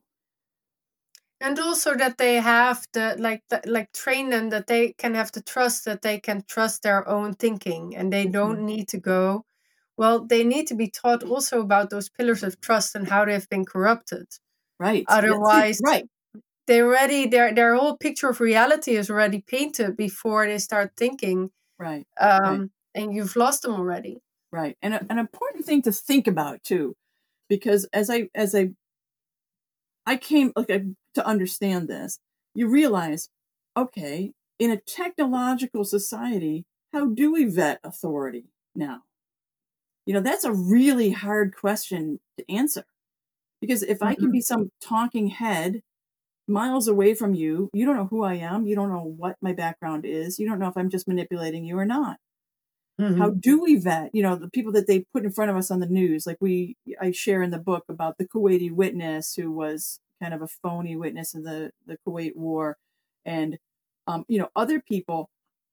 And also that they have the like the, like train them that they can have the trust that they can trust their own thinking, and they Mm-hmm. don't need to go. Well, they need to be taught also about those pillars of trust and how they've been corrupted. Right. That's it. Otherwise, Right. they already their their whole picture of reality is already painted before they start thinking, Right. Right. um, and you've lost them already. Right. And a, an important thing to think about too, because as I, as I, I came like I, to understand this, you realize, okay, in a technological society, how do we vet authority now? You know, that's a really hard question to answer. Because if I can be some talking head miles away from you, you don't know who I am, you don't know what my background is, you don't know if I'm just manipulating you or not. Mm-hmm. How do we vet, you know, the people that they put in front of us on the news? Like we, I share in the book about the Kuwaiti witness who was kind of a phony witness in the, the Kuwait war. And, um, you know, other people,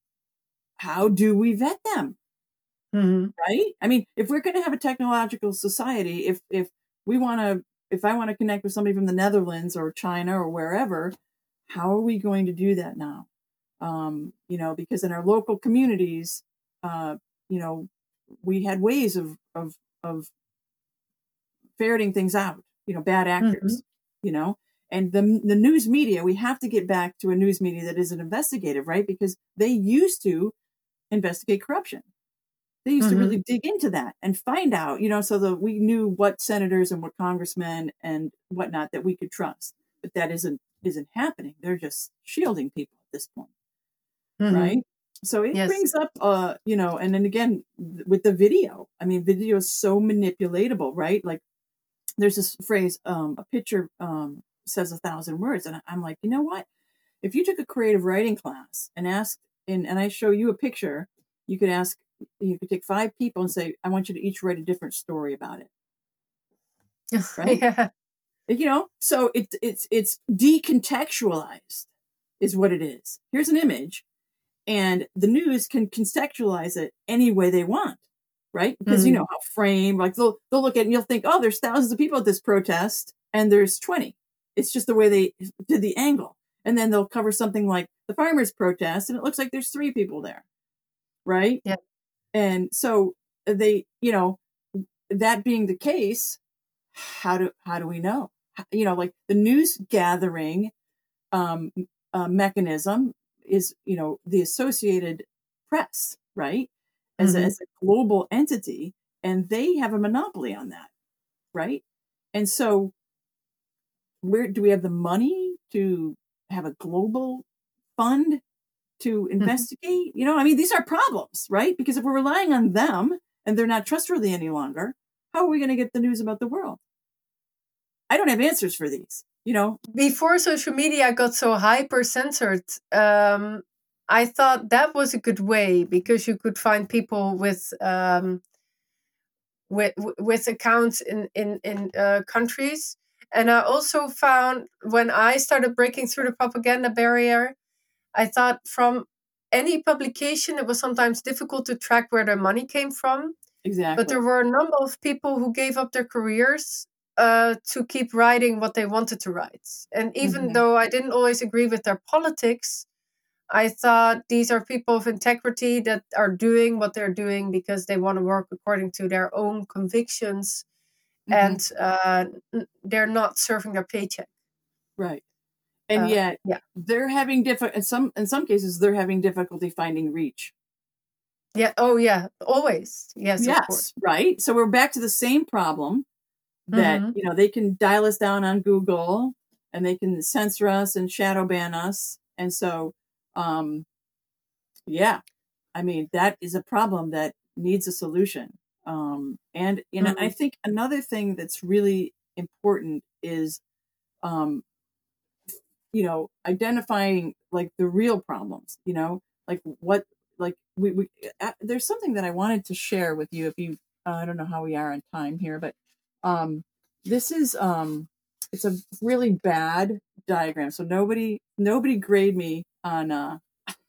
how do we vet them? Mm-hmm. Right? I mean, if we're going to have a technological society, if, if we want to, if I want to connect with somebody from the Netherlands or China or wherever, how are we going to do that now? Um, you know, because in our local communities, uh, you know, we had ways of, of, of ferreting things out, you know, bad actors, mm-hmm. you know, and the, the news media, we have to get back to a news media that isn't investigative, right? Because they used to investigate corruption. They used mm-hmm. to really dig into that and find out, you know, so that we knew what senators and what congressmen and whatnot that we could trust. But that isn't isn't happening. They're just shielding people at this point, mm-hmm. right? So it yes. brings up, uh, you know, and then again with the video. I mean, video is so manipulatable, right? Like there's this phrase, um, a picture um, says a thousand words, and I'm like, you know what? If you took a creative writing class and asked, and, and I show you a picture, you could ask. You could take five people and say, I want you to each write a different story about it. Right? Yeah. You know, so it, it's, it's decontextualized is what it is. Here's an image and the news can contextualize it any way they want. Right. Because, mm-hmm. you know, how frame, like they'll, they'll look at it and you'll think, oh, there's thousands of people at this protest and there's twenty. It's just the way they did the angle. And then they'll cover something like the farmers' protest and it looks like there's three people there. Right. Yeah. And so they, you know, that being the case, how do how do we know? You know, like the news gathering um, uh, mechanism is, you know, the Associated Press, right? As, mm-hmm. a, as a global entity, and they have a monopoly on that, right? And so, where do we have the money to have a global fund to investigate? Mm-hmm. You know, I mean, these are problems, right? Because if we're relying on them and they're not trustworthy any longer, how are we going to get the news about the world? I don't have answers for these, you know. Before social media got so hyper censored, um, I thought that was a good way because you could find people with um, with with accounts in in in uh, countries. And I also found when I started breaking through the propaganda barrier, I thought from any publication, it was sometimes difficult to track where their money came from. Exactly. But there were a number of people who gave up their careers uh, to keep writing what they wanted to write. And even mm-hmm. though I didn't always agree with their politics, I thought these are people of integrity that are doing what they're doing because they want to work according to their own convictions. Mm-hmm. And uh, they're not serving their paycheck. Right. And uh, yet, yeah. they're having diffi- in some in some cases they're having difficulty finding reach. Yeah. Oh, yeah. Always. Yes. Yes. Of course. Right. So we're back to the same problem that mm-hmm. you know they can dial us down on Google and they can censor us and shadow ban us, and so um, yeah, I mean that is a problem that needs a solution. Um, and you know, mm-hmm. I think another thing that's really important is. Um, you know, identifying like the real problems, you know, like what, like we, we uh, there's something that I wanted to share with you if you, uh, I don't know how we are on time here, but um, this is, um, it's a really bad diagram. So nobody, nobody grade me on uh,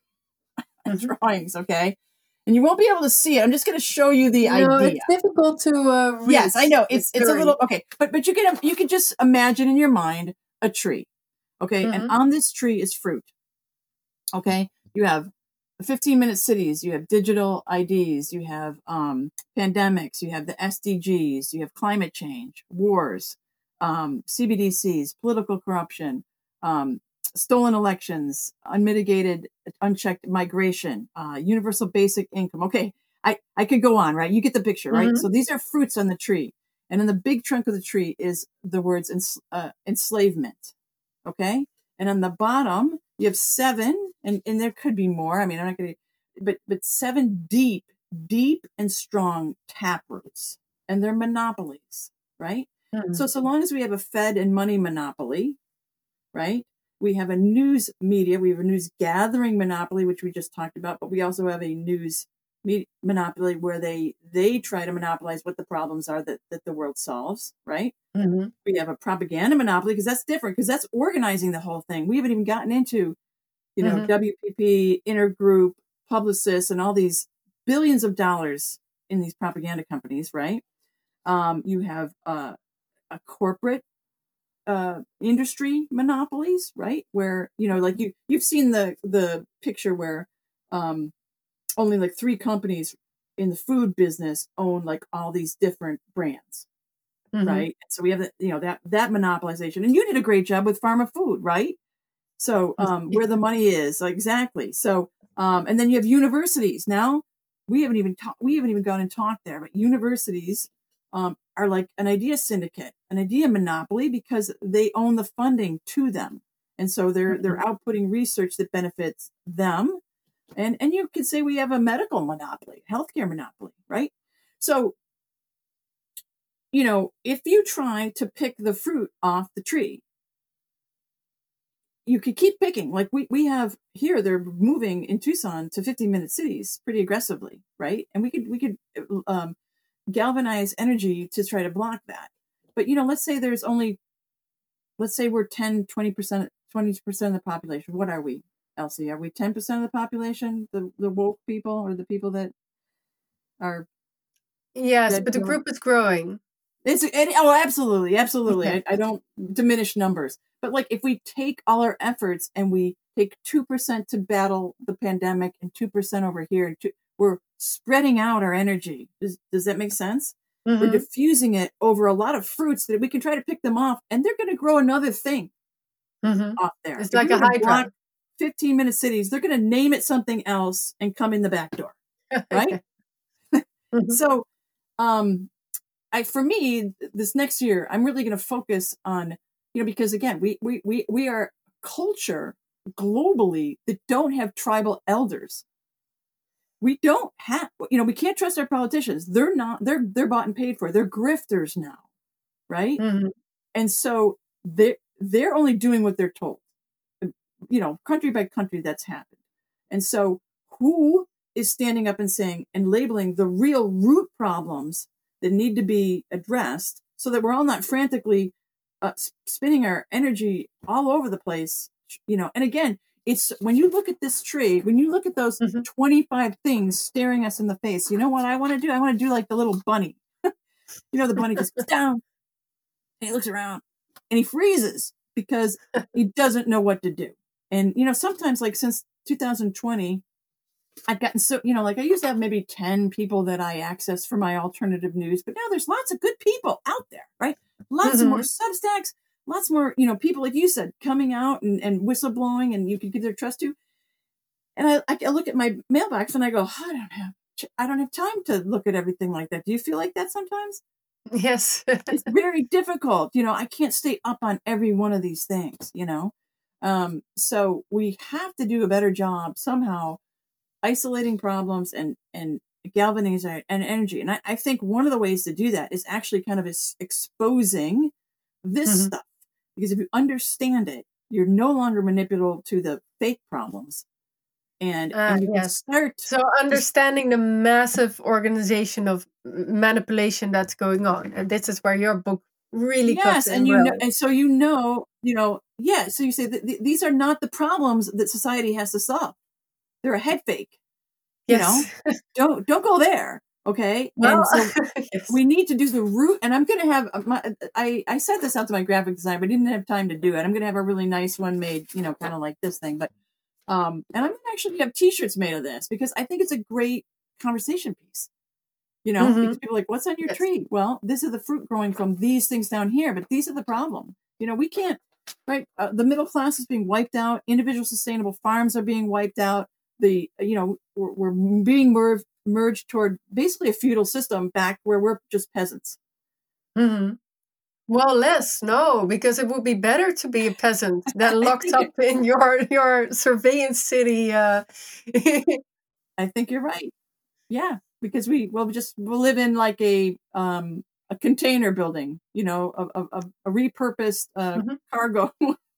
drawings. Okay. And you won't be able to see it. I'm just going to show you the no, idea. It's difficult to uh, read. Yes, I know. It's, it's a little, okay. But, but you can, you can just imagine in your mind a tree. Okay. Mm-hmm. And on this tree is fruit. Okay. You have fifteen minute cities. You have digital I Ds. You have um, pandemics. You have the S D Gs. You have climate change, wars, um, C B D Cs, political corruption, um, stolen elections, unmitigated, unchecked migration, uh, universal basic income. Okay. I, I could go on, right? You get the picture, right? Mm-hmm. So these are fruits on the tree. And in the big trunk of the tree is the words ens- uh, enslavement. Okay. And on the bottom, you have seven and and there could be more. I mean, I'm not going to, but but seven deep, deep and strong taproots, and they're monopolies, right? Mhm. So so long as we have a Fed and money monopoly, right? We have a news media, we have a news gathering monopoly, which we just talked about, but we also have a news me- monopoly where they they try to monopolize what the problems are that, that the world solves, right? Mhm. We have a propaganda monopoly because that's different, because that's organizing the whole thing. We haven't even gotten into, you know, Mhm. W P P, intergroup, publicists, and all these billions of dollars in these propaganda companies, right? Um, you have uh, a corporate uh, industry monopolies, right? Where, you know, like you, you've seen the, the picture where um, only like three companies in the food business own like all these different brands, Mhm. right? So we have, the, you know, that, that monopolization. And you did a great job with pharma food, right? So um, where the money is, like, exactly. So, um, and then you have universities. Now we haven't even ta- we haven't even gone and talked there, but universities um, are like an idea syndicate, an idea monopoly, because they own the funding to them, and so they're they're Mhm. outputting research that benefits them. And and you could say we have a medical monopoly, healthcare monopoly, right? So, you know, if you try to pick the fruit off the tree, you could keep picking. Like we, we have here, they're moving in Tucson to fifteen minute cities pretty aggressively, right? And we could we could um, galvanize energy to try to block that. But you know, let's say there's only, let's say we're ten, twenty percent, twenty percent of the population. What are we, Elsie? Are we ten percent of the population, the the woke people, or the people that are Yes, that but the don't? group is growing. It's it, oh, absolutely, absolutely. Yeah. I, I don't diminish numbers, but like if we take all our efforts and we take two percent to battle the pandemic and two percent over here, and two, we're spreading out our energy. Does does that make sense? We're Mhm. diffusing it over a lot of fruits that we can try to pick them off, and they're going to grow another thing Mhm. off there. It's If like we a were to block hydra. fifteen minute cities, they're going to name it something else and come in the back door, right? Yeah. Mhm. So, um, I, for me, this next year, I'm really going to focus on, you know, because again, we, we, we, we are a culture globally that don't have tribal elders. We don't have, you know, we can't trust our politicians. They're not, they're, they're bought and paid for. They're grifters now. Right. Mhm. And so they're, they're only doing what they're told, you know, country by country that's happened. And so who is standing up and saying and labeling the real root problems that need to be addressed so that we're all not frantically uh, spinning our energy all over the place, you know? And again, it's when you look at this tree, when you look at those Mhm. twenty-five things staring us in the face, you know what I want to do? I want to do like the little bunny. You know, the bunny just goes down and he looks around and he freezes because he doesn't know what to do. And, you know, sometimes like since two thousand twenty, I've gotten so, you know, like I used to have maybe ten people that I access for my alternative news, but now there's lots of good people out there, right? Lots of more Mhm. Substacks, lots more, you know, people like you said, coming out and, and whistleblowing and you can give their trust to. And I, I look at my mailbox and I go, oh, I don't have, I don't have time to look at everything like that. Do you feel like that sometimes? Yes. It's very difficult. You know, I can't stay up on every one of these things, you know? Um, so we have to do a better job somehow isolating problems and, and galvanizing and energy. And I, I think one of the ways to do that is actually kind of is exposing this Mhm. stuff. Because if you understand it, you're no longer manipulable to the fake problems. And, Ah, and you can yes. start So to, understanding the massive organization of m- manipulation that's going on, and this is where your book really comes yes. And in you know, well. and so, you know, you know, yeah. So you say that th- these are not the problems that society has to solve. They're a head fake, you know, Yes. don't, don't go there. Okay. Well, And so yes. we need to do the root, and I'm going to have my, I, I sent this out to my graphic designer, but didn't have time to do it. I'm going to have a really nice one made, you know, kind of like this thing, but, um, and I'm going to actually have t-shirts made of this because I think it's a great conversation piece, you know, because Mhm. people are like, what's on your Yes. tree? Well, this is the fruit growing from these things down here, but these are the problem. You know, we can't, right? Uh, the middle class is being wiped out. Individual sustainable farms are being wiped out. The, you know, we're, we're being merged, merged toward basically a feudal system back where we're just peasants. Mhm. Well, less, no, because it would be better to be a peasant than I locked think up in your your surveillance city. Uh, I think you're right. Yeah, because we well we just we live in like a um a container building, you know, a a, a repurposed uh, Mhm. cargo.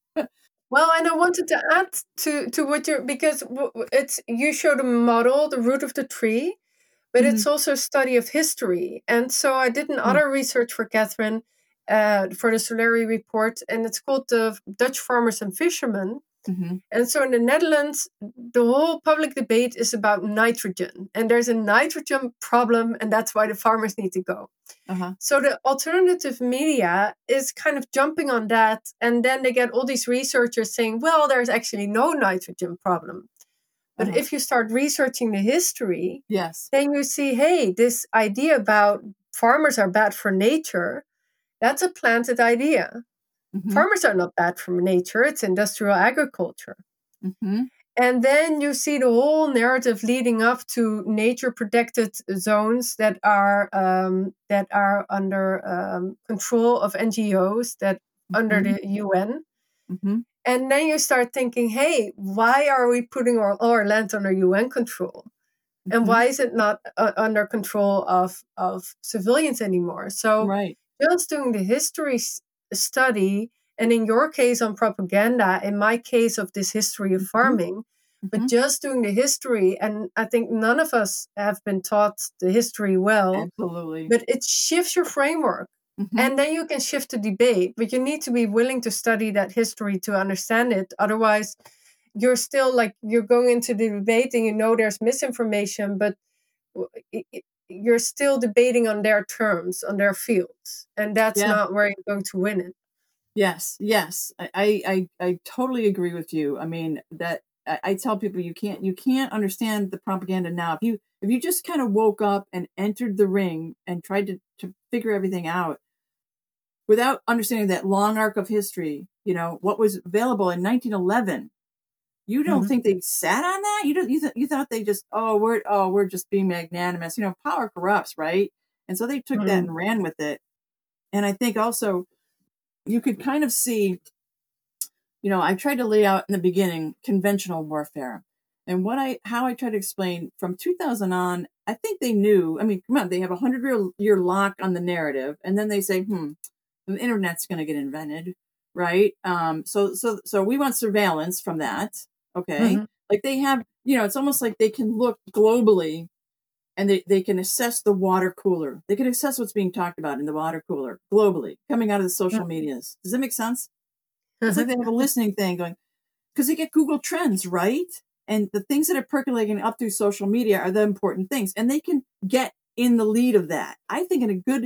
Well, and I wanted to add to to what you're because w- w- it's you showed a model, the root of the tree, but Hmm. it's also a study of history. And so I did an Hmm. other research for Catherine uh, for the Solari report, and it's called the Dutch Farmers and Fishermen. Hmm. And so in the Netherlands, the whole public debate is about nitrogen, and there's a nitrogen problem, and that's why the farmers need to go. Uh-huh. So the alternative media is kind of jumping on that, and then they get all these researchers saying, well, there's actually no nitrogen problem. But Uh-huh. if you start researching the history, Yes. then you see, hey, this idea about farmers are bad for nature, that's a planted idea. Hmm. Farmers are not bad for nature, it's industrial agriculture. Hmm. And then you see the whole narrative leading up to nature protected zones that are um, that are under um, control of N G Os that under Hmm. the U N. Hmm. And then you start thinking, hey, why are we putting our, all our land under U N control? And Hmm. why is it not uh, under control of, of civilians anymore? So Right. just doing the history s- study, and in your case on propaganda, in my case of this history of Hmm. farming, but Hmm. just doing the history, and I think none of us have been taught the history well, Absolutely. but it shifts your framework. Hmm. And then you can shift the debate, but you need to be willing to study that history to understand it. Otherwise, you're still like you're going into the debate and you know there's misinformation, but w- it- it- you're still debating on their terms, on their fields, and that's Yeah. not where you're going to win it. Yes. Yes. I, I I I totally agree with you. I mean that I, I tell people you can't you can't understand the propaganda now. If you if you just kind of woke up and entered the ring and tried to to figure everything out without understanding that long arc of history, you know, what was available in nineteen eleven, you don't Mhm. think they sat on that? You don't you, th- you thought they just oh we're oh we're just being magnanimous. You know, power corrupts, right? And so they took that Mhm. and ran with it. And I think also you could kind of see, you know, I tried to lay out in the beginning conventional warfare. And what I how I try to explain from two thousand on, I think they knew. I mean, come on, they have a hundred year, year lock on the narrative, and then they say, "Hmm, the internet's going to get invented, right?" Um, so, so, so we want surveillance from that, okay? Mhm. Like they have, you know, it's almost like they can look globally, and they they can assess the water cooler. They can assess what's being talked about in the water cooler globally, coming out of the social medias. Does that make sense? It's like they have a listening thing going because they get Google Trends, right? And the things that are percolating up through social media are the important things, and they can get in the lead of that. I think in a good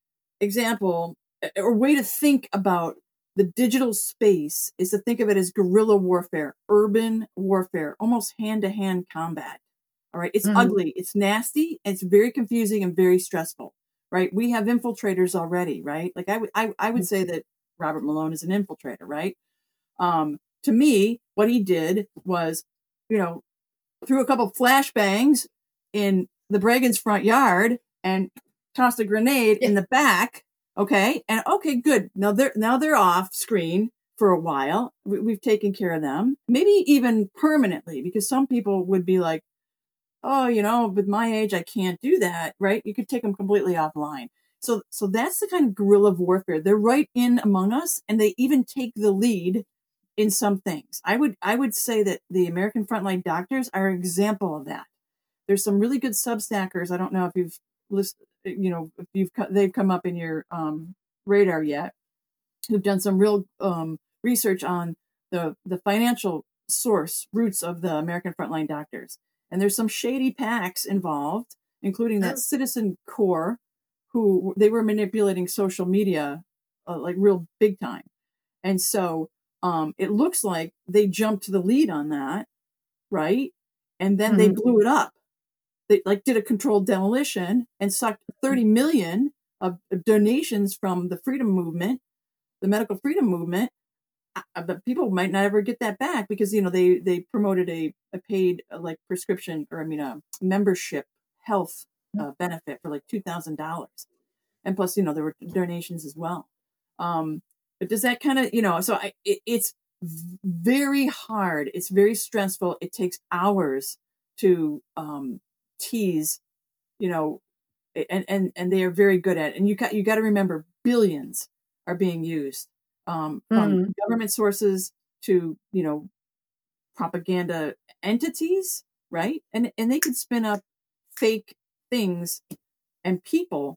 example or way to think about the digital space is to think of it as guerrilla warfare, urban warfare, almost hand to hand combat. All right. It's Mhm. ugly. It's nasty. It's very confusing and very stressful, right? We have infiltrators already, right? Like I would, I, I would say that Robert Malone is an infiltrator, right? Um, to me, what he did was, you know, threw a couple flashbangs in the Bragans' front yard and tossed a grenade Yeah. in the back. Okay, and okay, good. Now they're now they're off screen for a while. We, we've taken care of them, maybe even permanently, because some people would be like, "Oh, you know, with my age, I can't do that." Right? You could take them completely offline. So, so that's the kind of guerrilla warfare. They're right in among us, and they even take the lead in some things. I would I would say that the American Frontline Doctors are an example of that. There's some really good Substackers. I don't know if you've listened, you know, if you've they've come up in your um, radar yet. Who've done some real um, research on the the financial source roots of the American Frontline Doctors. And there's some shady PACs involved, including that Oh. Citizen Corps, who they were manipulating social media uh, like real big time. And so um, it looks like they jumped to the lead on that, right? And then they Mhm. blew it up. They like did a controlled demolition and sucked thirty million of, of donations from the freedom movement, the medical freedom movement. Uh, But people might not ever get that back because you know they they promoted a, a paid uh, like prescription or I mean a membership health uh, benefit for like two thousand dollars, and plus you know there were donations as well. Um, but does that kind of, you know, so I, it, it's very hard. It's very stressful. It takes hours to um, tease, you know, and, and, and they are very good at it. And you got, you got to remember billions are being used um, from Mm. government sources to, you know, propaganda entities, right? And, and they can spin up fake things and people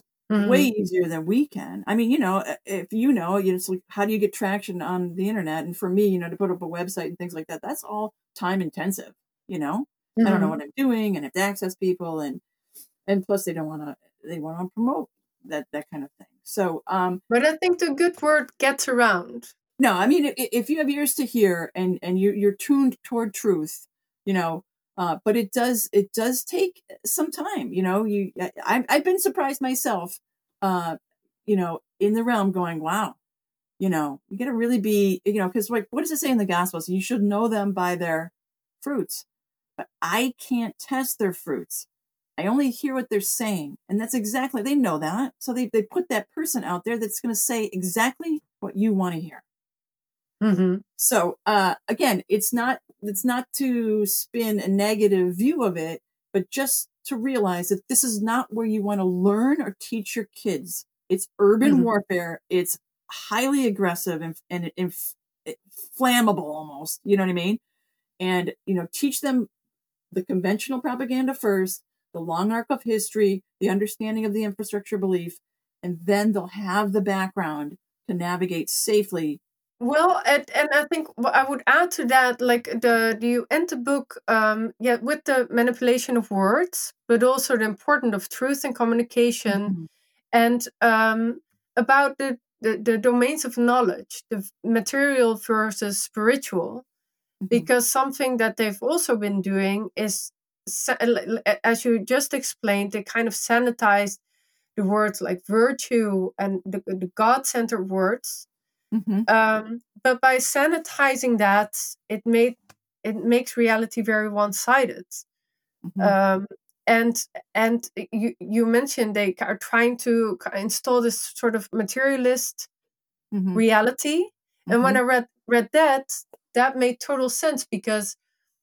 way Mm. easier than we can. I mean, you know, if you know, you know, it's like, how do you get traction on the internet? And for me, you know, to put up a website and things like that, that's all time intensive, you know? I don't know Mm. what I'm doing and have to access people, and and plus they don't want to, they want to promote that that kind of thing. So, um, But I think the good word gets around. no, I mean, if, if you have ears to hear and and you you're tuned toward truth, you know, uh, but it does it does take some time, you know. You I, I've been surprised myself, uh, you know, in the realm, going, wow, you know, you got to really be, you know, because like, what does it say in the Gospels? You should know them by their fruits, but I can't test their fruits. I only hear what they're saying, and that's exactly, they know that, so they they put that person out there that's going to say exactly what you want to hear. Mm-hmm. So uh, again, it's not it's not to spin a negative view of it, but just to realize that this is not where you want to learn or teach your kids. It's urban Mm-hmm. warfare. It's highly aggressive and, and, and flammable almost. You know what I mean? And you know, teach them the conventional propaganda first, the long arc of history, the understanding of the infrastructure belief, and then they'll have the background to navigate safely. Well, and, and I think what I would add to that, like the, the you end the book, um, yeah, with the manipulation of words, but also the importance of truth and communication, Mhm. and um, about the, the the domains of knowledge, the material versus spiritual, Mhm. because something that they've also been doing is, as you just explained, they kind of sanitized the words like virtue and the, the God-centered words. Mhm. Um, but by sanitizing that, it made it makes reality very one-sided. Mhm. Um, and and you you mentioned they are trying to install this sort of materialist Mhm. reality, and when Mhm. I read read that, that made total sense, because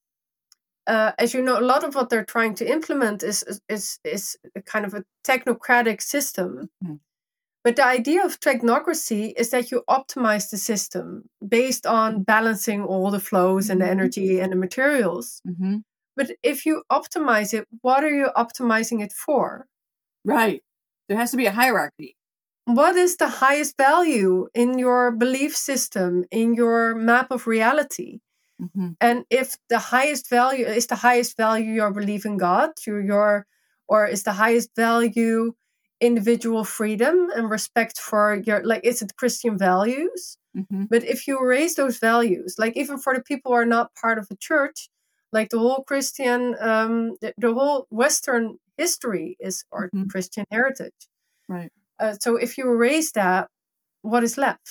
uh, as you know, a lot of what they're trying to implement is is is a kind of a technocratic system. Mhm. But the idea of technocracy is that you optimize the system based on balancing all the flows and the Mhm. energy and the materials. Mhm. But if you optimize it, what are you optimizing it for? Right. There has to be a hierarchy. What is the highest value in your belief system, in your map of reality? Mhm. And if the highest value is the highest value your belief in God, your, your or is the highest value individual freedom and respect for your, like, is it Christian values? Mhm. But if you raise those values, like even for the people who are not part of a church, like the whole Christian, um, the, the whole Western history is or Mhm. Christian heritage. Right. Uh, so if you erase that, what is left?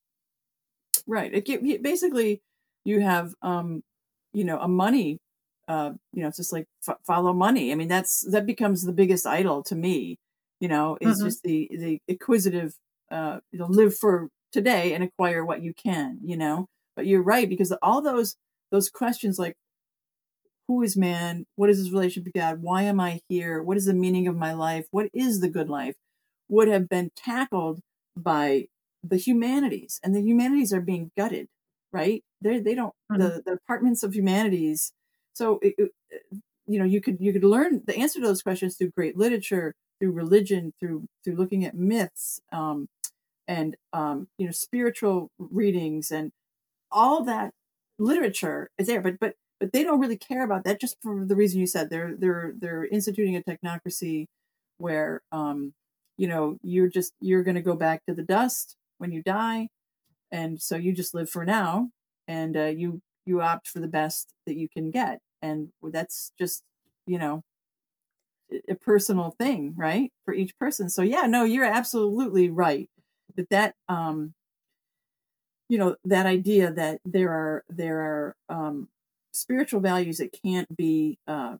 Right. It, gi- you- basically, you have, um, you know, a money. Uh, you know, it's just like f- follow money. I mean, that's that becomes the biggest idol to me. You know, is Mm-hmm. just the the acquisitive. Uh, you know, live for today and acquire what you can. You know, but you're right, because all those those questions like, who is man? What is his relationship to God? Why am I here? What is the meaning of my life? What is the good life? Would have been tackled by the humanities, and the humanities are being gutted, right? They they don't, Mm-hmm. the the departments of humanities. So it, it, you know, you could you could learn the answer to those questions through great literature, through religion, through through looking at myths, um, and um, you know, spiritual readings, and all that literature is there, but but but they don't really care about that, just for the reason you said. They're they're they're instituting a technocracy where um you know, you're just you're going to go back to the dust when you die, and so you just live for now, and uh, you you opt for the best that you can get, and that's just, you know, a personal thing, right, for each person. So yeah, no, you're absolutely right that that um you know, that idea that there are there are um, spiritual values that can't be, uh,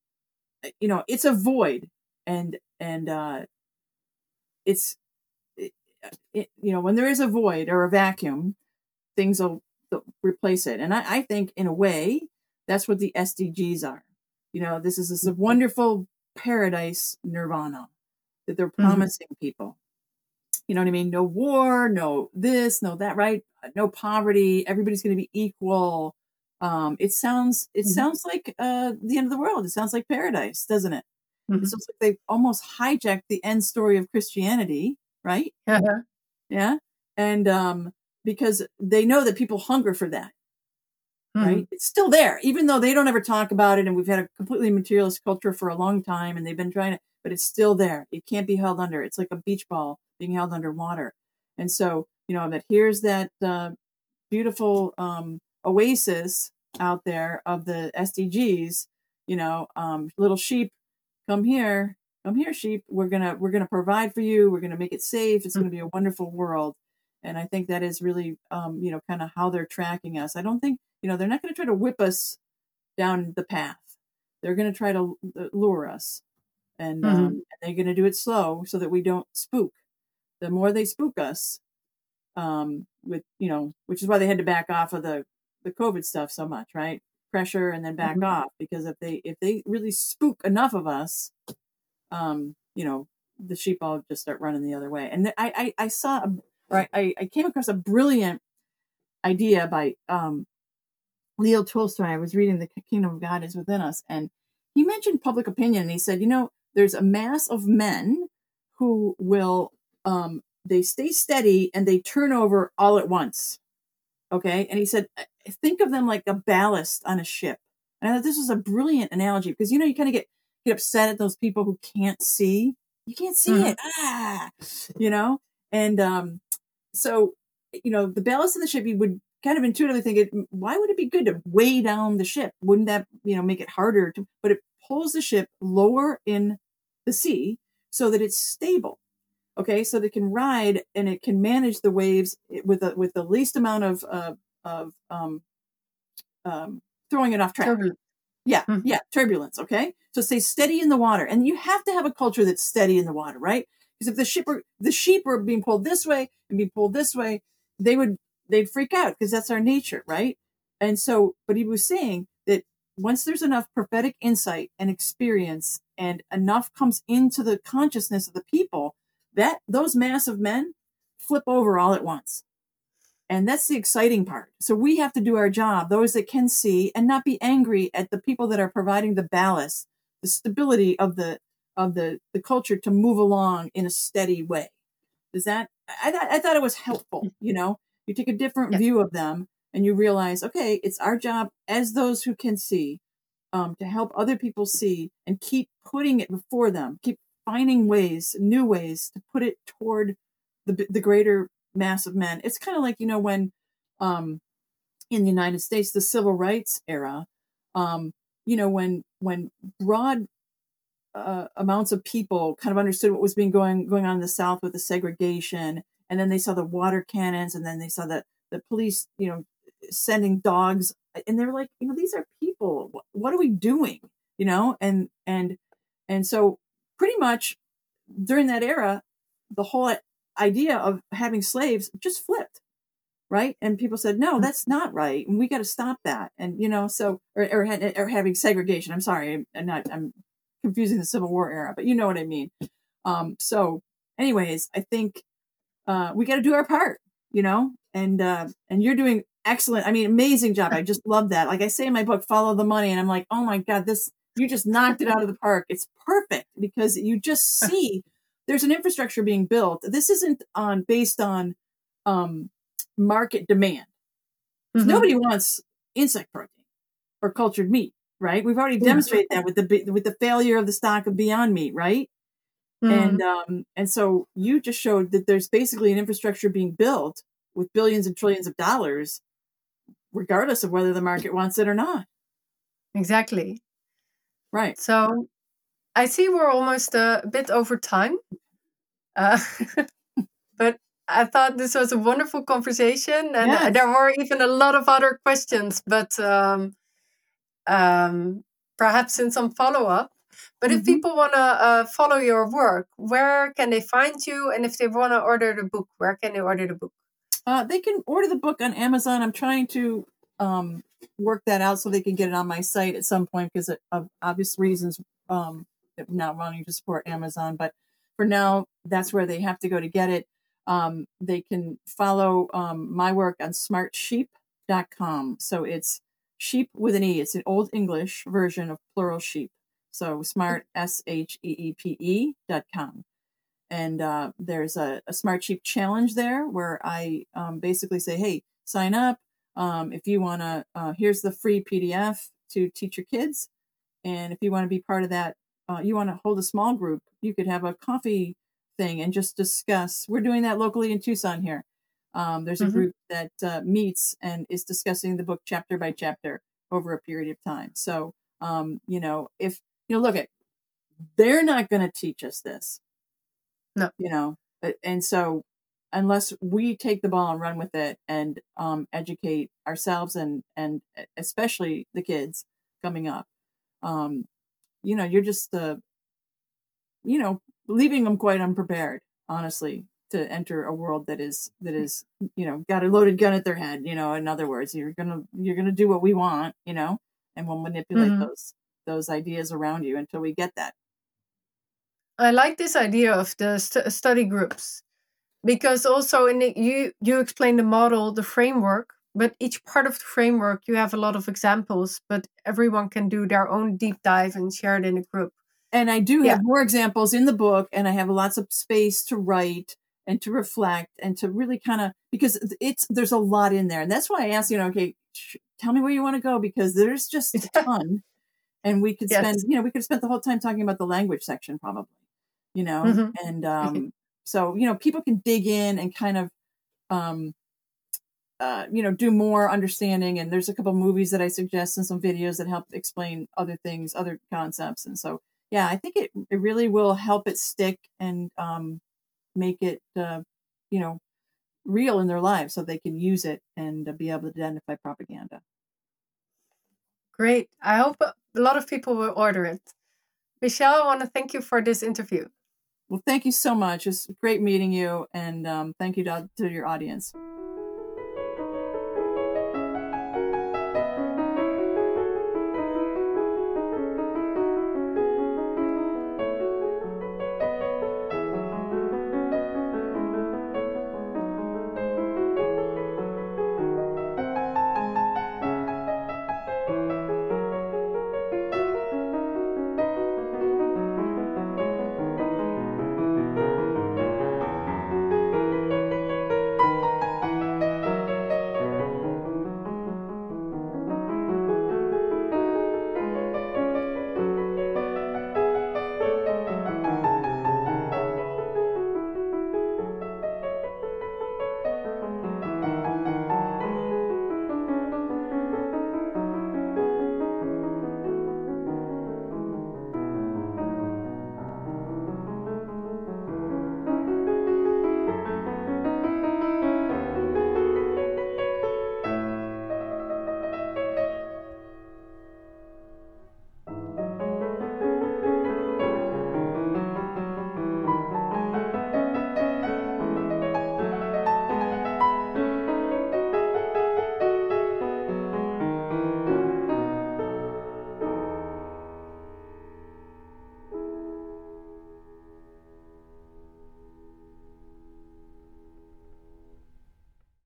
you know, it's a void, and and uh, it's it, you know, when there is a void or a vacuum, things will replace it. And I, I think in a way, that's what the S D Gs are. You know, this is this a wonderful paradise nirvana that they're promising mm-hmm. people. You know what I mean? No war, no this, no that, right? No poverty. Everybody's going to be equal. Um, it sounds, it mm-hmm. sounds like uh, the end of the world. It sounds like paradise, doesn't it? Mm-hmm. It sounds like they've almost hijacked the end story of Christianity, right? Uh-huh. Yeah. And um, because they know that people hunger for that, mm-hmm. right? It's still there, even though they don't ever talk about it. And we've had a completely materialist culture for a long time, and they've been trying to, but it's still there. It can't be held under. It's like a beach ball being held underwater. And so, you know, that here's that uh, beautiful um, oasis out there of the S D Gs, you know, um, little sheep, come here, come here, sheep. We're going to, we're going to provide for you. We're going to make it safe. It's mm-hmm. going to be a wonderful world. And I think that is really, um, you know, kind of how they're tracking us. I don't think, you know, they're not going to try to whip us down the path. They're going to try to lure us. And, mm-hmm. um, and they're going to do it slow so that we don't spook. The more they spook us, um, with, you know, which is why they had to back off of the, the COVID stuff so much, right? Pressure and then back mm-hmm. off, because if they, if they really spook enough of us, um, you know, the sheep all just start running the other way. And th- I, I, I saw, a, or I, I came across a brilliant idea by, um, Leo Tolstoy. I was reading The Kingdom of God is Within Us, and he mentioned public opinion. And he said, you know, there's a mass of men who will, um, they stay steady and they turn over all at once. Okay. And he said, think of them like a ballast on a ship. And I thought this was a brilliant analogy, because, you know, you kind of get, get upset at those people who can't see. You can't see mm-hmm. it. Ah, you know? And, um, so, you know, the ballast in the ship, you would kind of intuitively think, it, why would it be good to weigh down the ship? Wouldn't that, you know, make it harder to, but it pulls the ship lower in the sea so that it's stable. Okay. So that it can ride and it can manage the waves with the, with the least amount of, uh, of, um, um, throwing it off track. Turbulence. Yeah. Mm-hmm. Yeah. Turbulence. Okay. So stay steady in the water, and you have to have a culture that's steady in the water, right? Because if the ship were, the sheep were being pulled this way and being pulled this way, they would, they'd freak out, because that's our nature. Right. And so, but he was saying that once there's enough prophetic insight and experience and enough comes into the consciousness of the people, that those massive men flip over all at once. And that's the exciting part. So we have to do our job, those that can see, and not be angry at the people that are providing the ballast, the stability of the, of the, the culture to move along in a steady way. Does that, I, th- I thought it was helpful. You know, you take a different yeah. view of them and you realize, okay, it's our job as those who can see, um, to help other people see and keep putting it before them, keep finding ways, new ways to put it toward the the greater mass of men. It's kind of like, you know, when um, in the United States, the civil rights era, um, you know, when when broad uh, amounts of people kind of understood what was being going going on in the South with the segregation, and then they saw the water cannons, and then they saw the the police, you know, sending dogs, and they were like, you know, these are people. What, what are we doing? You know, and and and so pretty much during that era, the whole idea of having slaves just flipped, right? And people said, no, that's not right, and we got to stop that. And you know, so or, or or having segregation. I'm sorry, I'm not. I'm confusing the Civil War era, but you know what I mean. Um, so, anyways, I think uh, we got to do our part, you know, and uh, and you're doing excellent. I mean, amazing job. I just love that. Like I say in my book, Follow the Money, and I'm like, oh my God, this. You just knocked it out of the park. It's perfect, because you just see there's an infrastructure being built. This isn't on based on um, market demand. Mm-hmm. Nobody wants insect protein or cultured meat, right? We've already demonstrated that with the with the failure of the stock of Beyond Meat, right? Mm-hmm. And um, and so you just showed that there's basically an infrastructure being built with billions and trillions of dollars, regardless of whether the market wants it or not. Exactly. Right. So I see we're almost a bit over time, uh, but I thought this was a wonderful conversation, and yes. there were even a lot of other questions, but um, um, perhaps in some follow-up. But if Mhm. people want to uh, follow your work, where can they find you? And if they want to order the book, where can they order the book? Uh, they can order the book on Amazon. I'm trying to um, work that out so they can get it on my site at some point because of obvious reasons, um, not wanting to support Amazon. But for now, that's where they have to go to get it. Um, they can follow um, my work on smart sheep dot com. So it's sheep with an E. It's an old English version of plural sheep. So smart, S H E E P E dot com. And uh, there's a, a Smart Sheep challenge there where I um, basically say, hey, sign up. Um, if you want to, uh, here's the free P D F to teach your kids. And if you want to be part of that, uh, you want to hold a small group, you could have a coffee thing and just discuss. We're doing that locally in Tucson here. Um, there's a Mm-hmm. group that uh, meets and is discussing the book chapter by chapter over a period of time. So, um, you know, if, you know, look at, they're not going to teach us this. No. You know, and so unless we take the ball and run with it and um, educate ourselves and and especially the kids coming up, um, you know, you're just uh, you know, leaving them quite unprepared, honestly, to enter a world that is that is you know got a loaded gun at their head. You know, in other words, you're gonna you're gonna do what we want, you know, and we'll manipulate Mm-hmm. those those ideas around you until we get that. I like this idea of the st- study groups because also in the, you you explain the model, the framework, but each part of the framework you have a lot of examples, but everyone can do their own deep dive and share it in a group. And I do Yeah. have more examples in the book, and I have lots of space to write and to reflect and to really kind of, because it's, there's a lot in there. And that's why I asked, you know, okay, sh- tell me where you want to go, because there's just a ton. And we could spend, Yes. you know, we could spend the whole time talking about the language section probably, you know, Mm-hmm. and um, so, you know, people can dig in and kind of, um, uh, you know, do more understanding. And there's a couple movies that I suggest and some videos that help explain other things, other concepts. And so, yeah, I think it, it really will help it stick and um, make it, uh, you know, real in their lives so they can use it and uh, be able to identify propaganda. Great. I hope a lot of people will order it. Michelle, I want to thank you for this interview. Well, thank you so much. It's great meeting you. And um, thank you to, to your audience.